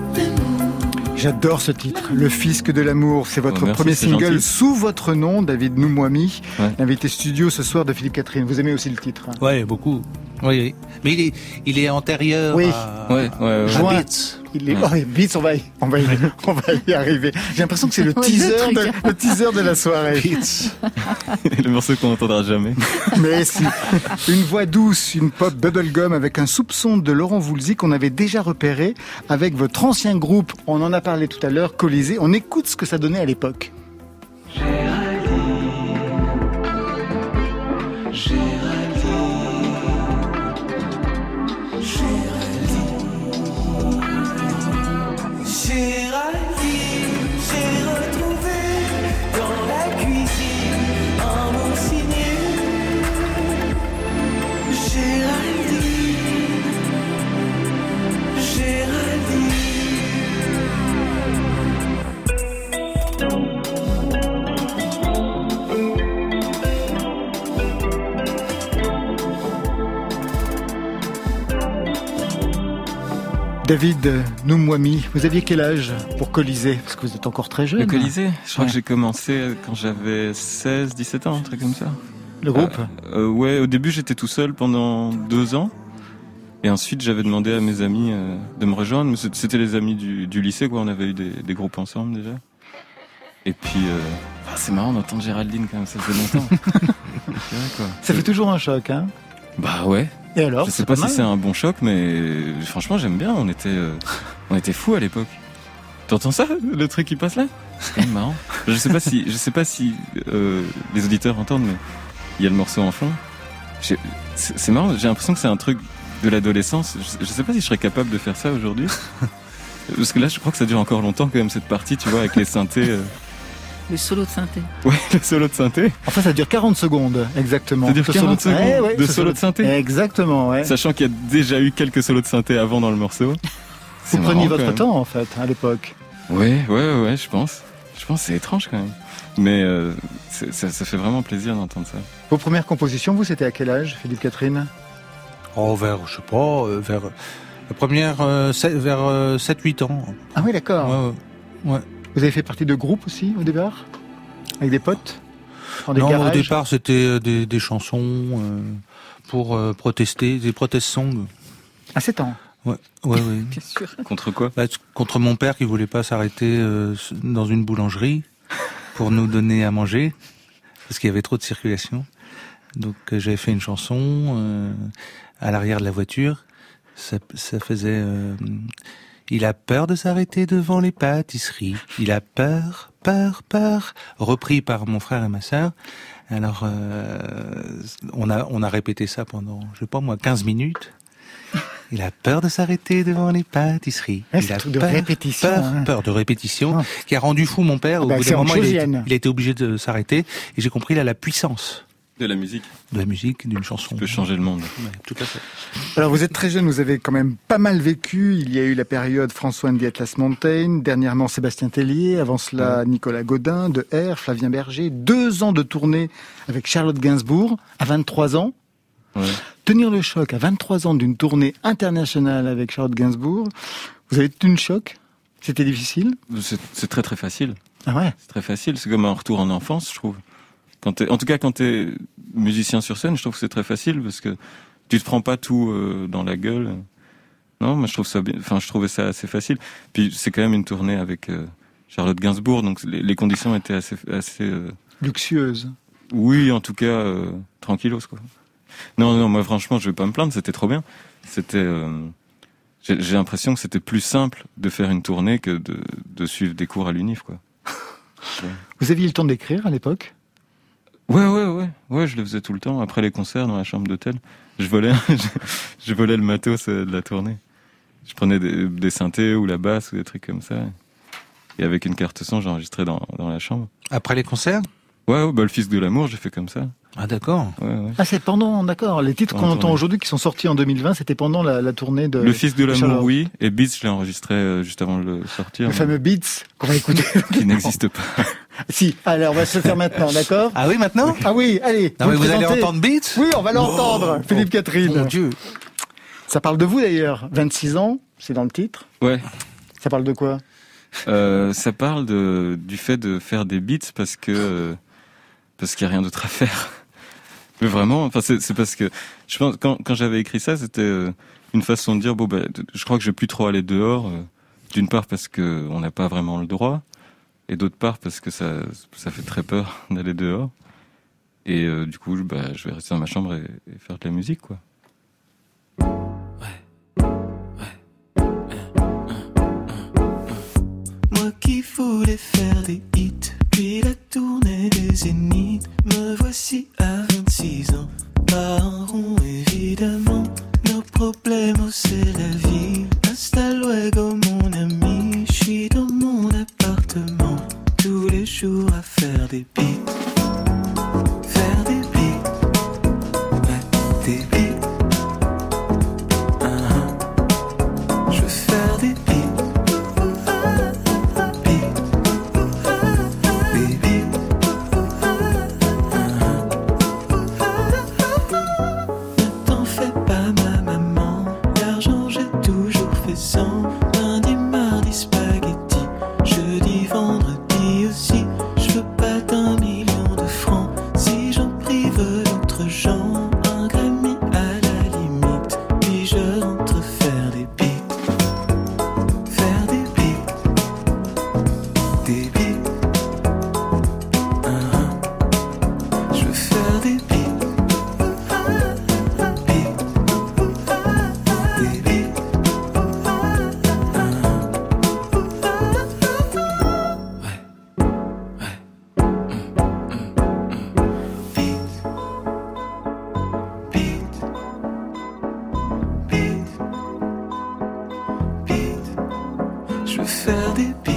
A: J'adore ce titre, Le Fisc de l'amour. C'est votre premier single gentil. Sous votre nom, David Noumouami, l'invité studio ce soir de Philippe Catherine. Vous aimez aussi le titre?
B: Ouais, beaucoup. Oui. Mais il est antérieur à...
A: Ouais.
B: Juin. Beats.
A: Il est... Beats, on va y arriver. J'ai l'impression que c'est le teaser de la soirée.
B: Beats.
D: Le morceau qu'on n'entendra jamais.
A: Mais si. Une voix douce, une pop bubblegum avec un soupçon de Laurent Voulzy qu'on avait déjà repéré avec votre ancien groupe. On en a parlé tout à l'heure, Colisée. On écoute ce que ça donnait à l'époque. David Noumouami, vous aviez quel âge pour Colisée? Parce que vous êtes encore très jeune.
D: Le Colisée, je crois que j'ai commencé quand j'avais 16-17 ans, un truc comme ça.
A: Le groupe
D: ouais, au début j'étais tout seul pendant 2 ans. Et ensuite j'avais demandé à mes amis de me rejoindre. C'était les amis du lycée, quoi. On avait eu des groupes ensemble déjà. Et puis, c'est marrant d'entendre Géraldine quand même, ça fait longtemps. Quoi.
A: Ça fait toujours un choc, hein?
D: Bah ouais.
A: Et alors?
D: Je sais pas si c'est un bon choc, mais franchement j'aime bien. On était fous à l'époque. T'entends ça, le truc qui passe là? C'est quand même marrant. Je sais pas si les auditeurs entendent, mais il y a le morceau en fond. C'est marrant. J'ai l'impression que c'est un truc de l'adolescence. Je sais pas si je serais capable de faire ça aujourd'hui. Parce que là, je crois que ça dure encore longtemps quand même cette partie, tu vois, avec les synthés.
C: Le solo de synthé.
D: Ouais, le solo de synthé.
A: Enfin, ça dure 40 secondes, exactement.
D: Ça dure 40 secondes de solo de synthé.
A: Exactement, ouais.
D: Sachant qu'il y a déjà eu quelques solos de synthé avant dans le morceau.
A: Vous preniez votre temps, en fait, à l'époque.
D: Ouais, je pense. Je pense que c'est étrange quand même. Mais ça fait vraiment plaisir d'entendre ça.
A: Vos premières compositions, vous, c'était à quel âge, Philippe Catherine?
B: Vers la première, vers 7-8 ans.
A: Ah oui, d'accord.
B: Ouais.
A: Vous avez fait partie de groupes aussi, au départ? Avec des potes?
B: Non, au départ, c'était des chansons pour protester, des protest songs.
A: À 7 ans?
B: Ouais.
C: Bien sûr.
D: Contre quoi?
B: Contre mon père qui voulait pas s'arrêter dans une boulangerie pour nous donner à manger, parce qu'il y avait trop de circulation. Donc j'avais fait une chanson à l'arrière de la voiture. Ça faisait... Il a peur de s'arrêter devant les pâtisseries. Il a peur. Repris par mon frère et ma sœur. Alors, on a répété ça pendant, 15 minutes. Il a peur de s'arrêter devant les pâtisseries.
A: Il a
B: peur de répétition, qui a rendu fou mon père. Au bout d'un moment, il a été obligé de s'arrêter. Et j'ai compris là la puissance.
D: De la musique, d'une chanson. Tu peux changer le monde.
B: Ouais, tout à fait.
A: Alors vous êtes très jeune, vous avez quand même pas mal vécu. Il y a eu la période François and the Atlas Mountain, dernièrement Sébastien Tellier, avant cela Nicolas Godin, de R, Flavien Berger, 2 ans de tournée avec Charlotte Gainsbourg, à 23 ans.
D: Ouais.
A: Tenir le choc à 23 ans d'une tournée internationale avec Charlotte Gainsbourg, vous avez tenu le choc? C'était difficile?
D: C'est très très facile.
A: Ah ouais?
D: C'est très facile, c'est comme un retour en enfance, je trouve. En tout cas, quand t'es musicien sur scène, je trouve que c'est très facile parce que tu te prends pas tout dans la gueule. Non, moi je trouve ça bien. Enfin, je trouvais ça assez facile. Puis c'est quand même une tournée avec Charlotte Gainsbourg, donc les conditions étaient assez
A: luxueuses.
D: Oui, en tout cas tranquillos quoi. Non, moi franchement, je vais pas me plaindre. C'était trop bien. C'était. J'ai l'impression que c'était plus simple de faire une tournée que de suivre des cours à l'UNIF quoi. Ouais.
A: Vous aviez le temps d'écrire à l'époque?
D: Ouais, je le faisais tout le temps. Après les concerts dans la chambre d'hôtel, je volais le matos de la tournée. Je prenais des synthés ou la basse ou des trucs comme ça. Et avec une carte son, j'enregistrais dans la chambre.
B: Après les concerts?
D: Ouais, le Fils de l'amour, j'ai fait comme ça.
B: Ah d'accord.
D: Ouais.
A: Ah c'est pendant, d'accord. Les titres qu'on entend aujourd'hui qui sont sortis en 2020, c'était pendant la tournée de...
D: Le Fils de l'amour, oui. Et Beats, je l'ai enregistré juste avant de le sortir.
A: Le fameux Beats qu'on va écouter.
D: Qui n'existe pas.
A: Si, alors on va se le faire maintenant, d'accord?
B: Ah oui, maintenant?
A: Ah oui, allez.
B: Non mais vous allez entendre Beats?
A: Oui, on va l'entendre, Philippe Catherine.
B: Mon Dieu.
A: Ça parle de vous d'ailleurs, 26 ans, c'est dans le titre.
D: Ouais.
A: Ça parle de quoi?
D: Ça parle du fait de faire des beats parce qu'il y a rien d'autre à faire. Mais vraiment, enfin c'est parce que je pense quand j'avais écrit ça, c'était une façon de dire je crois que je vais plus trop aller dehors. D'une part parce que on n'a pas vraiment le droit, et d'autre part parce que ça fait très peur d'aller dehors. Et du coup, je vais rester dans ma chambre et faire de la musique, quoi.
J: Moi qui voulais faire des hits, puis la tournée des zéniths, me voici à 26 ans, pas en rond évidemment. Nos problèmes, c'est la vie. Hasta luego mon ami, je suis dans mon appartement, tous les jours à faire des beats. Faire des beats, ouais, des beats. Je veux faire des beats. Lundi, mardi, spaghetti. Jeudi, vendredi aussi. Je veux pas d'1 million de francs. Si j'en prive d'autres gens, un Grammy à la limite. Puis je rentre faire des beats. Faire des beats. Des beats. Je veux faire des beats. Faire des beats.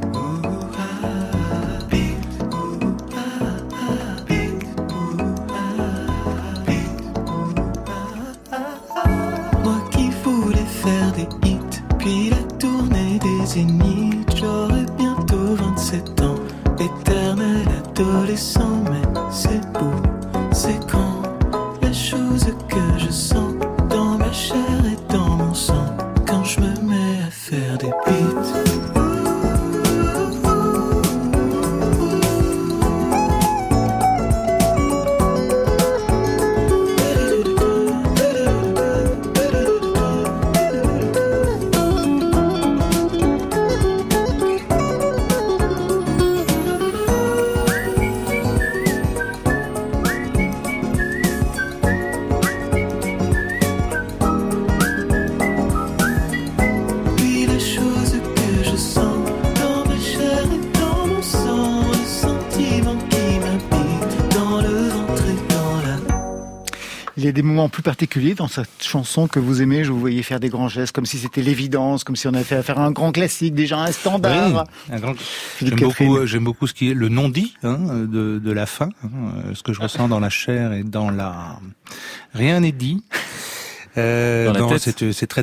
J: Moi qui voulais faire des hits, puis la tournée des zéniths, j'aurai bientôt 27 ans, éternel adolescent, mais c'est beau, c'est grand, la chose que je sens dans ma chair et dans mon sang, quand je me mets à faire des beats.
A: Il y a des moments plus particuliers dans cette chanson que vous aimez. Je vous voyais faire des grands gestes, comme si c'était l'évidence, comme si on avait fait affaire à un grand classique, déjà un standard.
B: Oui, j'aime beaucoup ce qui est le non-dit de la fin, ce que je ressens dans la chair et dans la... Rien n'est dit. Non, c'est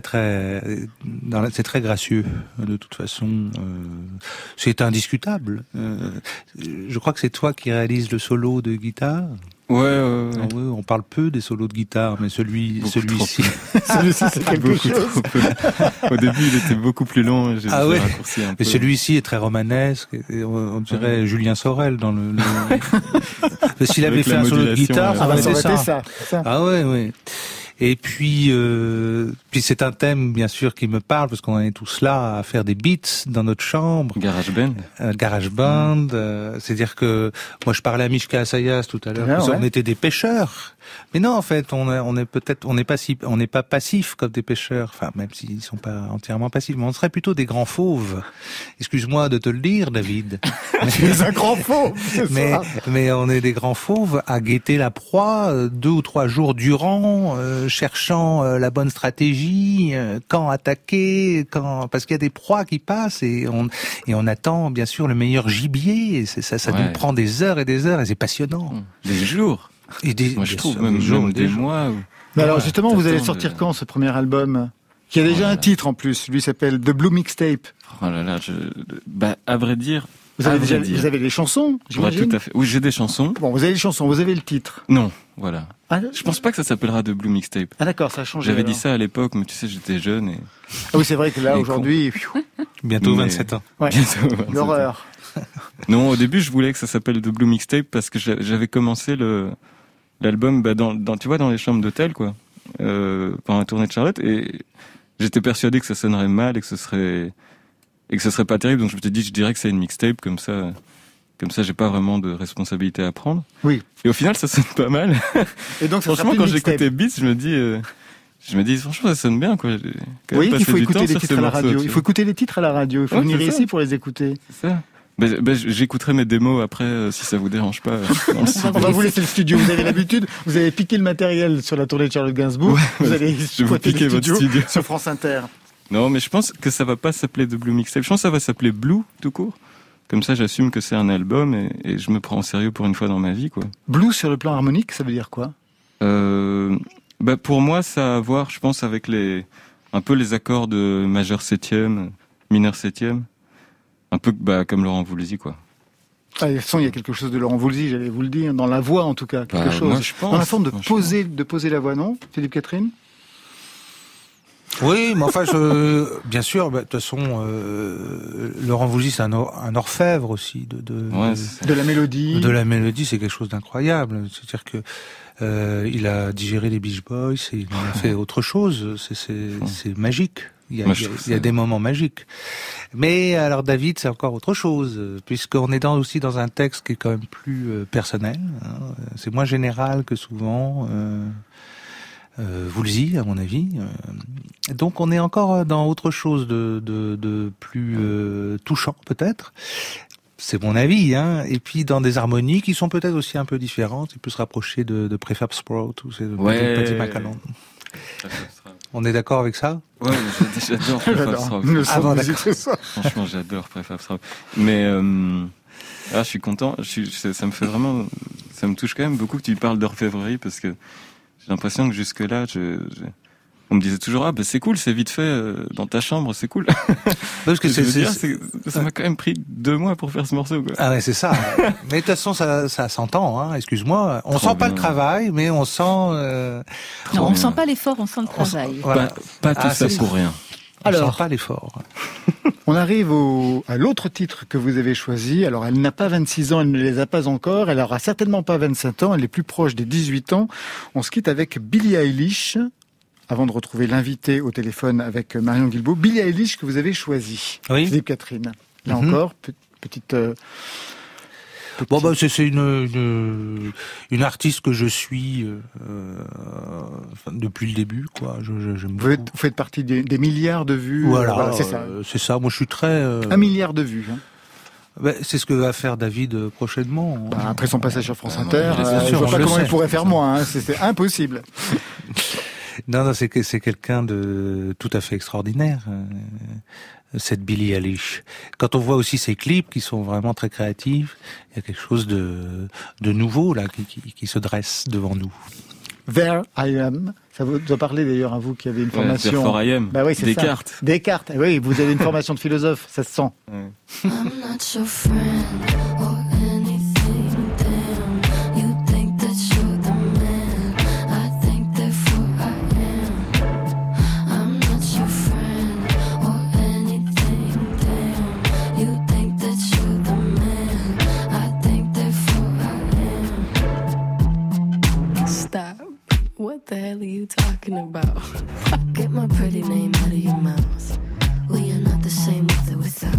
B: très gracieux de toute façon. C'est indiscutable. Je crois que c'est toi qui réalises le solo de guitare.
D: Ouais.
B: On parle peu des solos de guitare, mais celui-ci.
A: Celui-ci, c'est quelque chose.
D: Au début, il était beaucoup plus long. J'ai raccourci un peu.
B: Mais celui-ci est très romanesque. On dirait Julien Sorel dans le... S'il avait fait un solo de guitare, ça aurait été ça. Ah ouais. Et puis c'est un thème bien sûr qui me parle parce qu'on est tous là à faire des beats dans notre chambre.
D: Garage band.
B: C'est-à-dire que moi je parlais à Mishka Assayas tout à l'heure. On était des pêcheurs. Mais non, en fait, on n'est pas passifs comme des pêcheurs. Enfin, même s'ils sont pas entièrement passifs, mais on serait plutôt des grands fauves. Excuse-moi de te le dire, David.
A: Tu es un grand fauve.
B: Mais on est des grands fauves à guetter la proie 2 ou 3 jours durant, cherchant la bonne stratégie, quand attaquer, parce qu'il y a des proies qui passent et on attend bien sûr le meilleur gibier. Et ça nous prend des heures et des heures et c'est passionnant.
D: Des jours.
B: Moi
D: je trouve même des mois.
A: Mais alors justement, vous allez sortir quand ce premier album qui a déjà un titre en plus, lui s'appelle The Blue Mixtape.
D: Oh là là, à vrai dire.
A: Vous avez des chansons, j'imagine.
D: Tout à fait. Oui, j'ai des chansons.
A: Bon, vous avez les chansons, vous avez le titre.
D: Non, voilà. Je pense pas que ça s'appellera The Blue Mixtape.
A: Ah d'accord, ça a changé.
D: J'avais dit ça à l'époque, mais tu sais, j'étais jeune et...
A: Ah oui, c'est vrai que là, aujourd'hui...
B: Bientôt 27 ans.
A: Ouais. L'horreur.
D: Non, au début, je voulais que ça s'appelle The Blue Mixtape parce que j'avais commencé l'album tu vois, dans les chambres d'hôtel, quoi, pendant la tournée de Charlotte, et j'étais persuadé que ça sonnerait mal et que ce serait pas terrible, donc je me suis dit, je dirais que c'est une mixtape, comme ça j'ai pas vraiment de responsabilité à prendre.
A: Oui.
D: Et au final, ça sonne pas mal.
A: Et donc, ça
D: franchement, quand j'écoutais Beats, je me dis, franchement, ça sonne bien, quoi.
A: Oui, il faut écouter les titres à la radio. Il faut écouter les titres à la radio. Il faut venir ici pour les écouter.
D: C'est ça. J'écouterai mes démos après, si ça vous dérange pas.
A: On va vous laisser le studio. Vous avez l'habitude. Vous avez piqué le matériel sur la tournée de Charlotte Gainsbourg. Vous allez piquer votre studio sur France Inter.
D: Non, mais je pense que ça va pas s'appeler The Blue Mixtape. Je pense que ça va s'appeler Blue, tout court. Comme ça, j'assume que c'est un album et je me prends au sérieux pour une fois dans ma vie, quoi.
A: Blues sur le plan harmonique, ça veut dire quoi?
D: Pour moi, ça a à voir, je pense, avec un peu les accords de majeur septième, mineur septième. Un peu comme Laurent Voulzy, quoi.
A: Ah, de toute façon, il y a quelque chose de Laurent Voulzy, j'allais vous le dire, dans la voix, en tout cas, quelque chose.
D: Moi, je pense,
A: dans la forme de poser la voix, non, Philippe Catherine?
B: Oui, mais enfin, bien sûr, de toute façon, Laurent Voulzy, c'est un orfèvre aussi
A: de la mélodie.
B: De la mélodie, c'est quelque chose d'incroyable. C'est-à-dire que il a digéré les Beach Boys et il en a fait autre chose. C'est magique. Il y a des moments magiques. Mais alors David, c'est encore autre chose, puisqu'on est aussi dans un texte qui est quand même plus personnel. Hein. C'est moins général que souvent. Voulzy, à mon avis. Donc on est encore dans autre chose de plus touchant, peut-être. C'est mon avis, hein. Et puis dans des harmonies qui sont peut-être aussi un peu différentes. Il peut se rapprocher de Prefab Sprout ou Patty McAllen. On est d'accord avec ça?
D: Ouais, j'adore Prefab Sprout. Franchement, j'adore Prefab Sprout. Mais je suis content. Ça me fait vraiment, ça me touche quand même beaucoup que tu parles d'orfèvrerie, parce que j'ai l'impression que jusque-là, on me disait toujours, c'est cool, c'est vite fait, dans ta chambre, c'est cool.
B: Parce que
D: ça m'a quand même pris 2 mois pour faire ce morceau, quoi.
B: Ah ouais, c'est ça. Mais de toute façon, ça s'entend, hein, excuse-moi. On sent pas le travail, mais on sent...
C: Non, on sent pas l'effort, on sent le travail.
D: Voilà. Pas tout ça pour rien.
B: Alors, on sent pas l'effort.
A: On arrive à l'autre titre que vous avez choisi. Alors, elle n'a pas 26 ans, elle ne les a pas encore. Elle aura certainement pas 27 ans, elle est plus proche des 18 ans. On se quitte avec Billie Eilish, avant de retrouver l'invité au téléphone avec Marion Guilbault. Billie Eilish que vous avez choisi. Oui. Philippe Catherine. Là encore, petite...
B: Bon, c'est une artiste que je suis depuis le début, quoi.
A: Vous faites partie des milliards de vues.
B: Voilà, c'est ça. C'est ça. Moi, je suis très.
A: 1 milliard de vues. Hein.
B: C'est ce que va faire David prochainement.
A: Après son passage sur France Inter, je vois pas comment il pourrait faire moins. Hein. C'est impossible.
B: Non, c'est quelqu'un de tout à fait extraordinaire. Cette Billie Eilish. Quand on voit aussi ses clips qui sont vraiment très créatifs, il y a quelque chose de nouveau là qui se dresse devant nous.
A: There I am. Ça vous doit parler d'ailleurs à vous qui avez une formation.
D: Therefore I am.
A: Bah oui, c'est
D: Descartes.
A: Ça. Descartes. Oui, vous avez une formation de philosophe, ça se sent.
F: I'm not your friend or anything. Damn, you think that you're the man. I think therefore I am. I'm not your friend or anything. Damn, you think that you're the man. I think therefore I am. Stop. What the hell are you talking about? Get my pretty name out of your mouth. We are not the same with or without.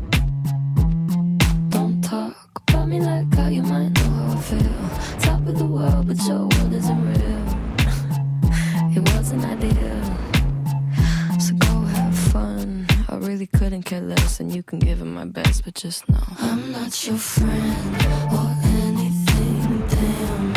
F: Don't talk about me like how you might know how I feel. Top of the world, but your world isn't real. It wasn't ideal. So go have fun. I really couldn't care less, and you can give it my best, but just know I'm not your friend or anything. Damn.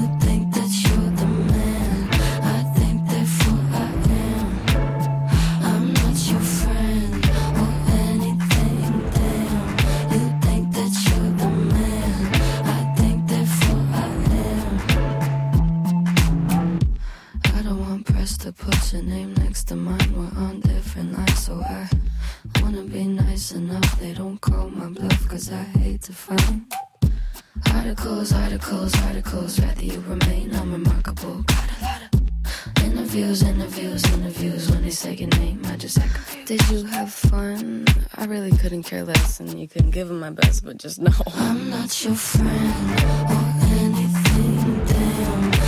F: To put your name next to mine, we're on different lines. So I wanna be nice enough they don't call my bluff, cause I hate to find articles, rather you remain unremarkable. Got a lot of interviews when they say your name, I just act confused. Did you have fun? I really couldn't care less, and you couldn't give it my best, but just know I'm not your friend or anything, damn.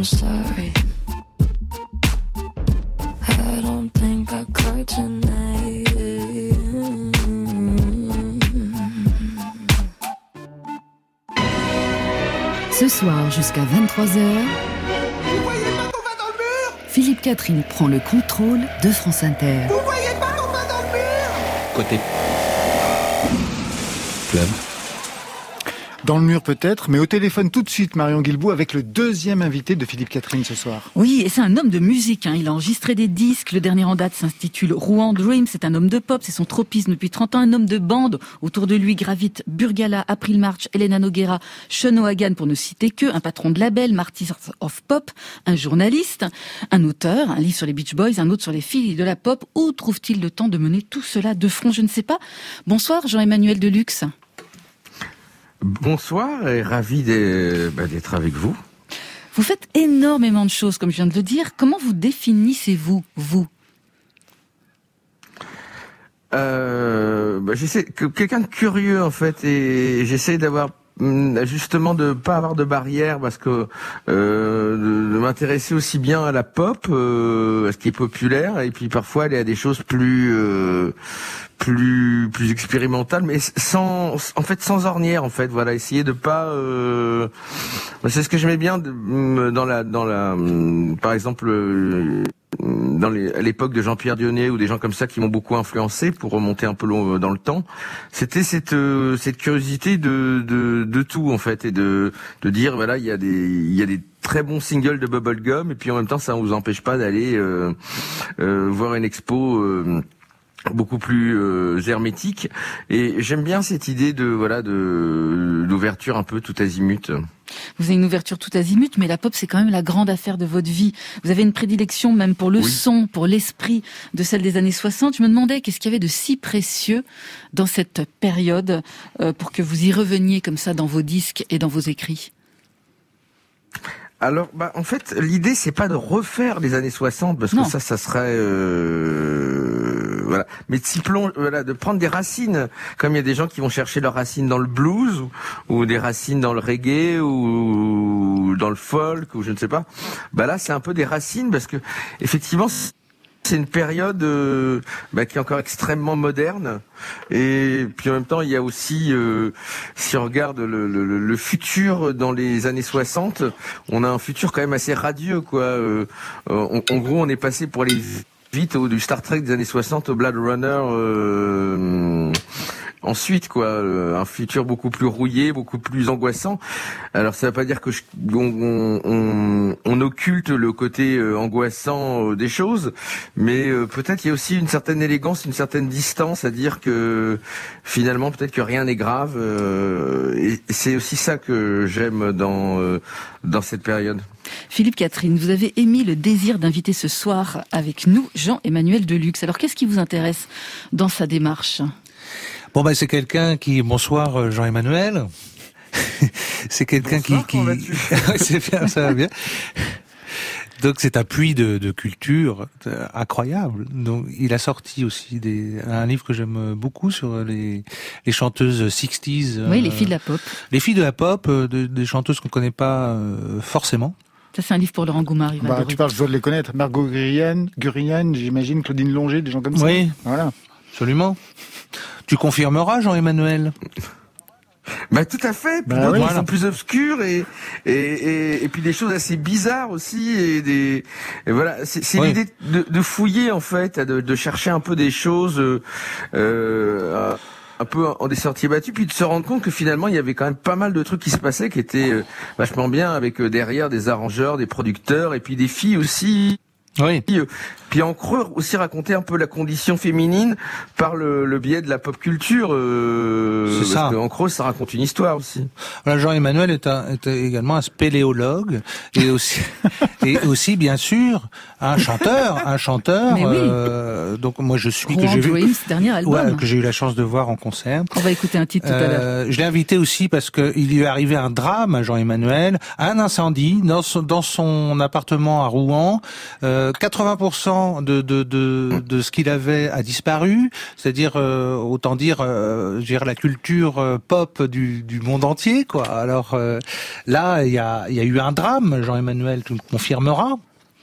F: I'm sorry. I don't think I cried tonight.
K: Ce soir jusqu'à 23h,
L: vous voyez pas qu'on va dans le mur?
K: Philippe Catherine prend le contrôle de France Inter.
L: Vous voyez pas qu'on va dans le mur?
I: Côté club.
A: Dans le mur peut-être, mais au téléphone tout de suite, Marion Guilbault avec le deuxième invité de Philippe Catherine ce soir.
C: Oui, et c'est un homme de musique, Il a enregistré des disques. Le dernier en date s'intitule Rouen Dream. C'est un homme de pop, c'est son tropisme depuis 30 ans. Un homme de bande. Autour de lui gravitent Burgala, April March, Elena Noguera, Sean O'Hagan pour ne citer que. Un patron de label, Martyrs of Pop. Un journaliste, un auteur, un livre sur les Beach Boys, un autre sur les filles de la pop. Où trouve-t-il le temps de mener tout cela de front? Je ne sais pas. Bonsoir Jean-Emmanuel Deluxe.
M: Bonsoir et ravi d'être avec vous.
C: Vous faites énormément de choses, comme je viens de le dire. Comment vous définissez-vous, vous?
M: J'essaie quelqu'un de curieux en fait, et j'essaie d'avoir justement de pas avoir de barrière, parce que de m'intéresser aussi bien à la pop, à ce qui est populaire, et puis parfois aller à des choses plus expérimentales, mais sans ornière en fait. Voilà, essayer de pas. C'est ce que j'aimais bien par exemple. À l'époque de Jean-Pierre Dionnet ou des gens comme ça qui m'ont beaucoup influencé pour remonter un peu dans le temps, c'était cette curiosité de tout en fait, et de dire voilà, il y a des très bons singles de Bubblegum, et puis en même temps ça ne vous empêche pas d'aller voir une expo beaucoup plus hermétique, et j'aime bien cette idée d'ouverture un peu tout azimut.
C: Vous avez une ouverture tout azimut, mais la pop, c'est quand même la grande affaire de votre vie. Vous avez une prédilection même pour le son, pour l'esprit de celle des années 60. Je me demandais qu'est-ce qu'il y avait de si précieux dans cette période pour que vous y reveniez comme ça dans vos disques et dans vos écrits.
M: Alors, en fait, l'idée, c'est pas de refaire les années 60, parce que ça serait, voilà. Mais de prendre des racines, comme il y a des gens qui vont chercher leurs racines dans le blues, ou des racines dans le reggae, ou dans le folk, ou je ne sais pas. Là, c'est un peu des racines, parce que, effectivement, c'est une période qui est encore extrêmement moderne, et puis en même temps il y a aussi, si on regarde le futur dans les années 60, on a un futur quand même assez radieux, quoi. En gros, on est passé pour aller vite du Star Trek des années 60 au Blade Runner. Ensuite, un futur beaucoup plus rouillé, beaucoup plus angoissant. Alors, ça ne veut pas dire que on occulte le côté angoissant des choses, mais peut-être il y a aussi une certaine élégance, une certaine distance à dire que finalement, peut-être que rien n'est grave. Et c'est aussi ça que j'aime dans cette période.
C: Philippe Catherine, vous avez émis le désir d'inviter ce soir avec nous Jean-Emmanuel Deluxe. Alors, qu'est-ce qui vous intéresse dans sa démarche ?
B: C'est quelqu'un qui... Bonsoir Jean-Emmanuel. C'est quelqu'un qui... C'est bien, ça va bien. Donc c'est un puits de culture incroyable. Donc il a sorti aussi un livre que j'aime beaucoup sur les chanteuses 60s.
C: Oui, les filles de la pop.
B: Les filles de la pop, des chanteuses qu'on connaît pas forcément.
C: Ça, c'est un livre pour Laurent Goumard.
A: Tu parles, je dois les connaître. Margot Gurian, j'imagine, Claudine Longer, des gens comme ça.
B: Oui,
A: voilà.
B: Absolument. Tu confirmeras, Jean-Emmanuel?
M: Tout à fait. Puis d'autres qui sont plus obscurs, et puis des choses assez bizarres aussi, et voilà. C'est l'idée de fouiller en fait, de chercher un peu des choses un peu en des sentiers battus, puis de se rendre compte que finalement il y avait quand même pas mal de trucs qui se passaient qui étaient vachement bien, avec derrière des arrangeurs, des producteurs, et puis des filles aussi.
B: Oui.
M: Puis en creux aussi raconter un peu la condition féminine par le biais de la pop culture. C'est ça. Parce qu'en creux ça raconte une histoire aussi.
B: Voilà, Jean-Emmanuel est également un spéléologue, et aussi bien sûr un chanteur.
C: Mais oui.
B: Donc moi je suis
C: Rouen Dreams, dernier album.
B: Que j'ai eu la chance de voir en concert.
C: On va écouter un titre tout à l'heure.
B: Je l'ai invité aussi parce que il lui est arrivé un drame à Jean-Emmanuel, un incendie dans son appartement à Rouen. 80% de ce qu'il avait a disparu, c'est-à-dire autant dire la culture pop du monde entier, quoi. Alors là, il y a eu un drame, Jean-Emmanuel, tu me confirmeras.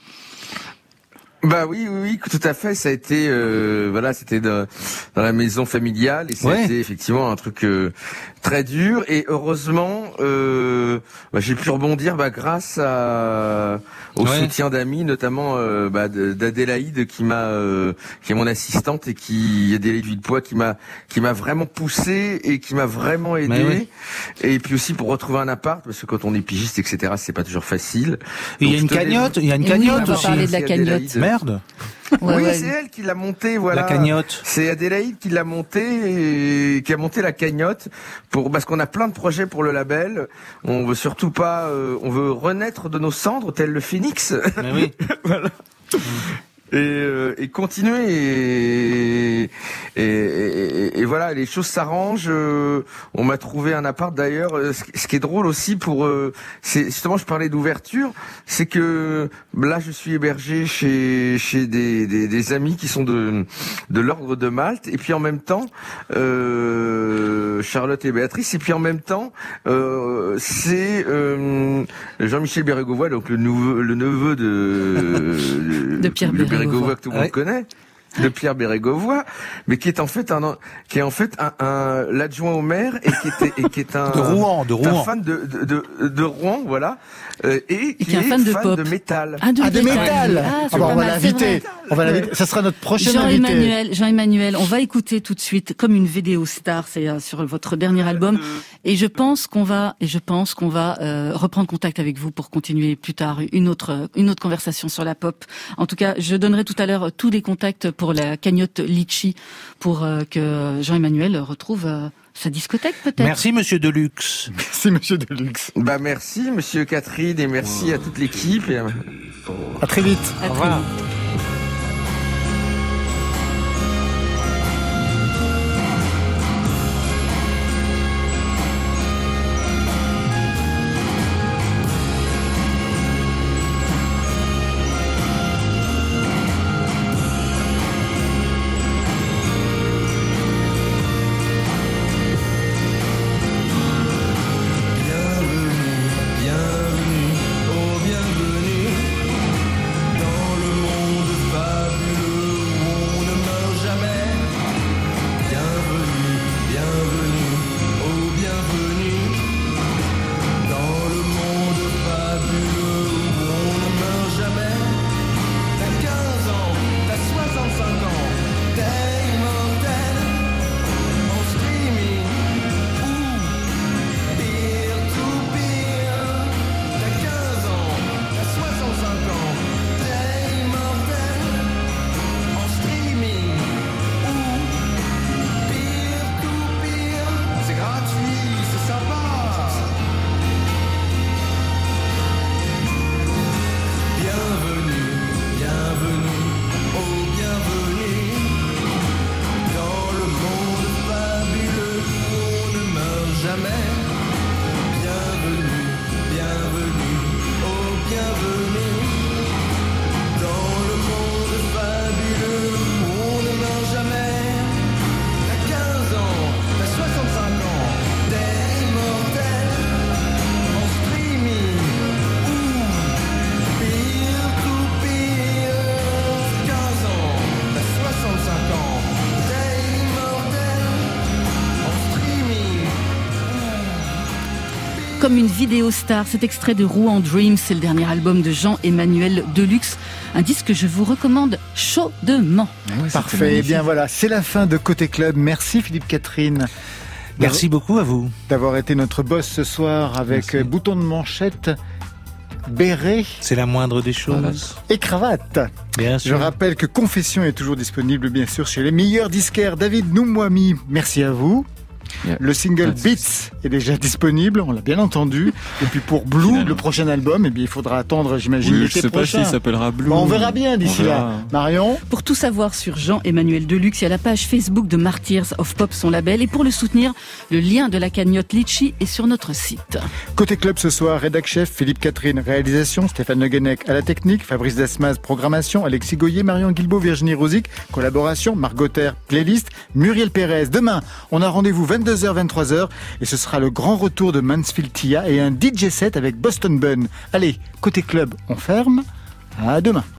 M: Bah oui, tout à fait. Ça a été, c'était dans la maison familiale et c'était effectivement un truc très dur. Et heureusement, j'ai pu rebondir grâce au soutien d'amis, notamment d'Adélaïde qui est mon assistante et Adélaïde Villepoix qui m'a vraiment poussé et qui m'a vraiment aidé. Et puis aussi pour retrouver un appart, parce que quand on est pigiste, etc., c'est pas toujours facile.
B: Et il y a une cagnotte
C: on va
B: aussi.
C: Parler de la cagnotte.
B: Merde.
M: C'est elle qui l'a montée, voilà.
B: La cagnotte.
M: C'est Adélaïde qui l'a montée et qui a monté la cagnotte parce qu'on a plein de projets pour le label. On veut surtout pas, on veut renaître de nos cendres tel le phénix.
B: Mais oui.
M: Voilà. Et continuer et voilà, les choses s'arrangent. On m'a trouvé un appart d'ailleurs. Ce qui est drôle aussi c'est justement, je parlais d'ouverture, c'est que là je suis hébergé chez des amis qui sont de l'ordre de Malte, et puis en même temps Charlotte et Béatrice, et puis en même temps c'est Jean-Michel Bérégovoy, donc le neveu de
C: Pierre
M: Bérégovoy que tout le monde connaît, de Pierre Bérégovoy, mais qui est en fait l'adjoint au maire et qui est un
B: de Rouen,
M: un fan de Rouen, voilà, et qui est fan de métal.
A: De métal. On va l'inviter. Ça sera notre prochain invité.
C: Jean-Emmanuel, on va écouter tout de suite comme une vidéo star, c'est sur votre dernier album, et je pense qu'on va reprendre contact avec vous pour continuer plus tard une autre conversation sur la pop. En tout cas, je donnerai tout à l'heure tous les contacts pour la cagnotte Litchi pour que Jean-Emmanuel retrouve sa discothèque peut-être.
B: Merci Monsieur Deluxe.
A: Merci Monsieur Deluxe.
M: Merci Monsieur Catherine et merci à toute l'équipe. Et
A: à très vite.
C: Au revoir. Comme une vidéo star, cet extrait de Rouen Dreams, c'est le dernier album de Jean-Emmanuel Deluxe, un disque que je vous recommande chaudement.
A: Parfait, et bien voilà, c'est la fin de Côté Club. Merci Philippe Catherine.
B: Merci beaucoup à vous.
A: D'avoir été notre boss ce soir avec bouton de manchette, béret.
B: C'est la moindre des choses.
A: Et cravate.
B: Bien sûr.
A: Je rappelle que Confession est toujours disponible, bien sûr, chez les meilleurs disquaires. David Noumouami, merci à vous. Le single Beats est déjà disponible, on l'a bien entendu. Et puis pour Blue, le prochain album, il faudra attendre, j'imagine, l'été prochain.
D: Je sais pas s'il s'appellera Blue.
A: On verra bien d'ici là. Marion ?
C: Pour tout savoir sur Jean-Emmanuel Deluxe, il y a la page Facebook de Martyrs of Pop, son label. Et pour le soutenir, le lien de la cagnotte Litchi est sur notre site.
A: Côté club ce soir, rédac chef Philippe Catherine, réalisation, Stéphane Le Guenec à la technique, Fabrice Desmaz, programmation, Alexis Goyer, Marion Guilbault, Virginie Rosic, collaboration, Margot Terre, playlist, Muriel Pérez. Demain, on a rendez-vous 22h, 23h et ce sera le grand retour de Mansfield Tia et un DJ set avec Boston Bun. Allez, côté club, on ferme. À demain.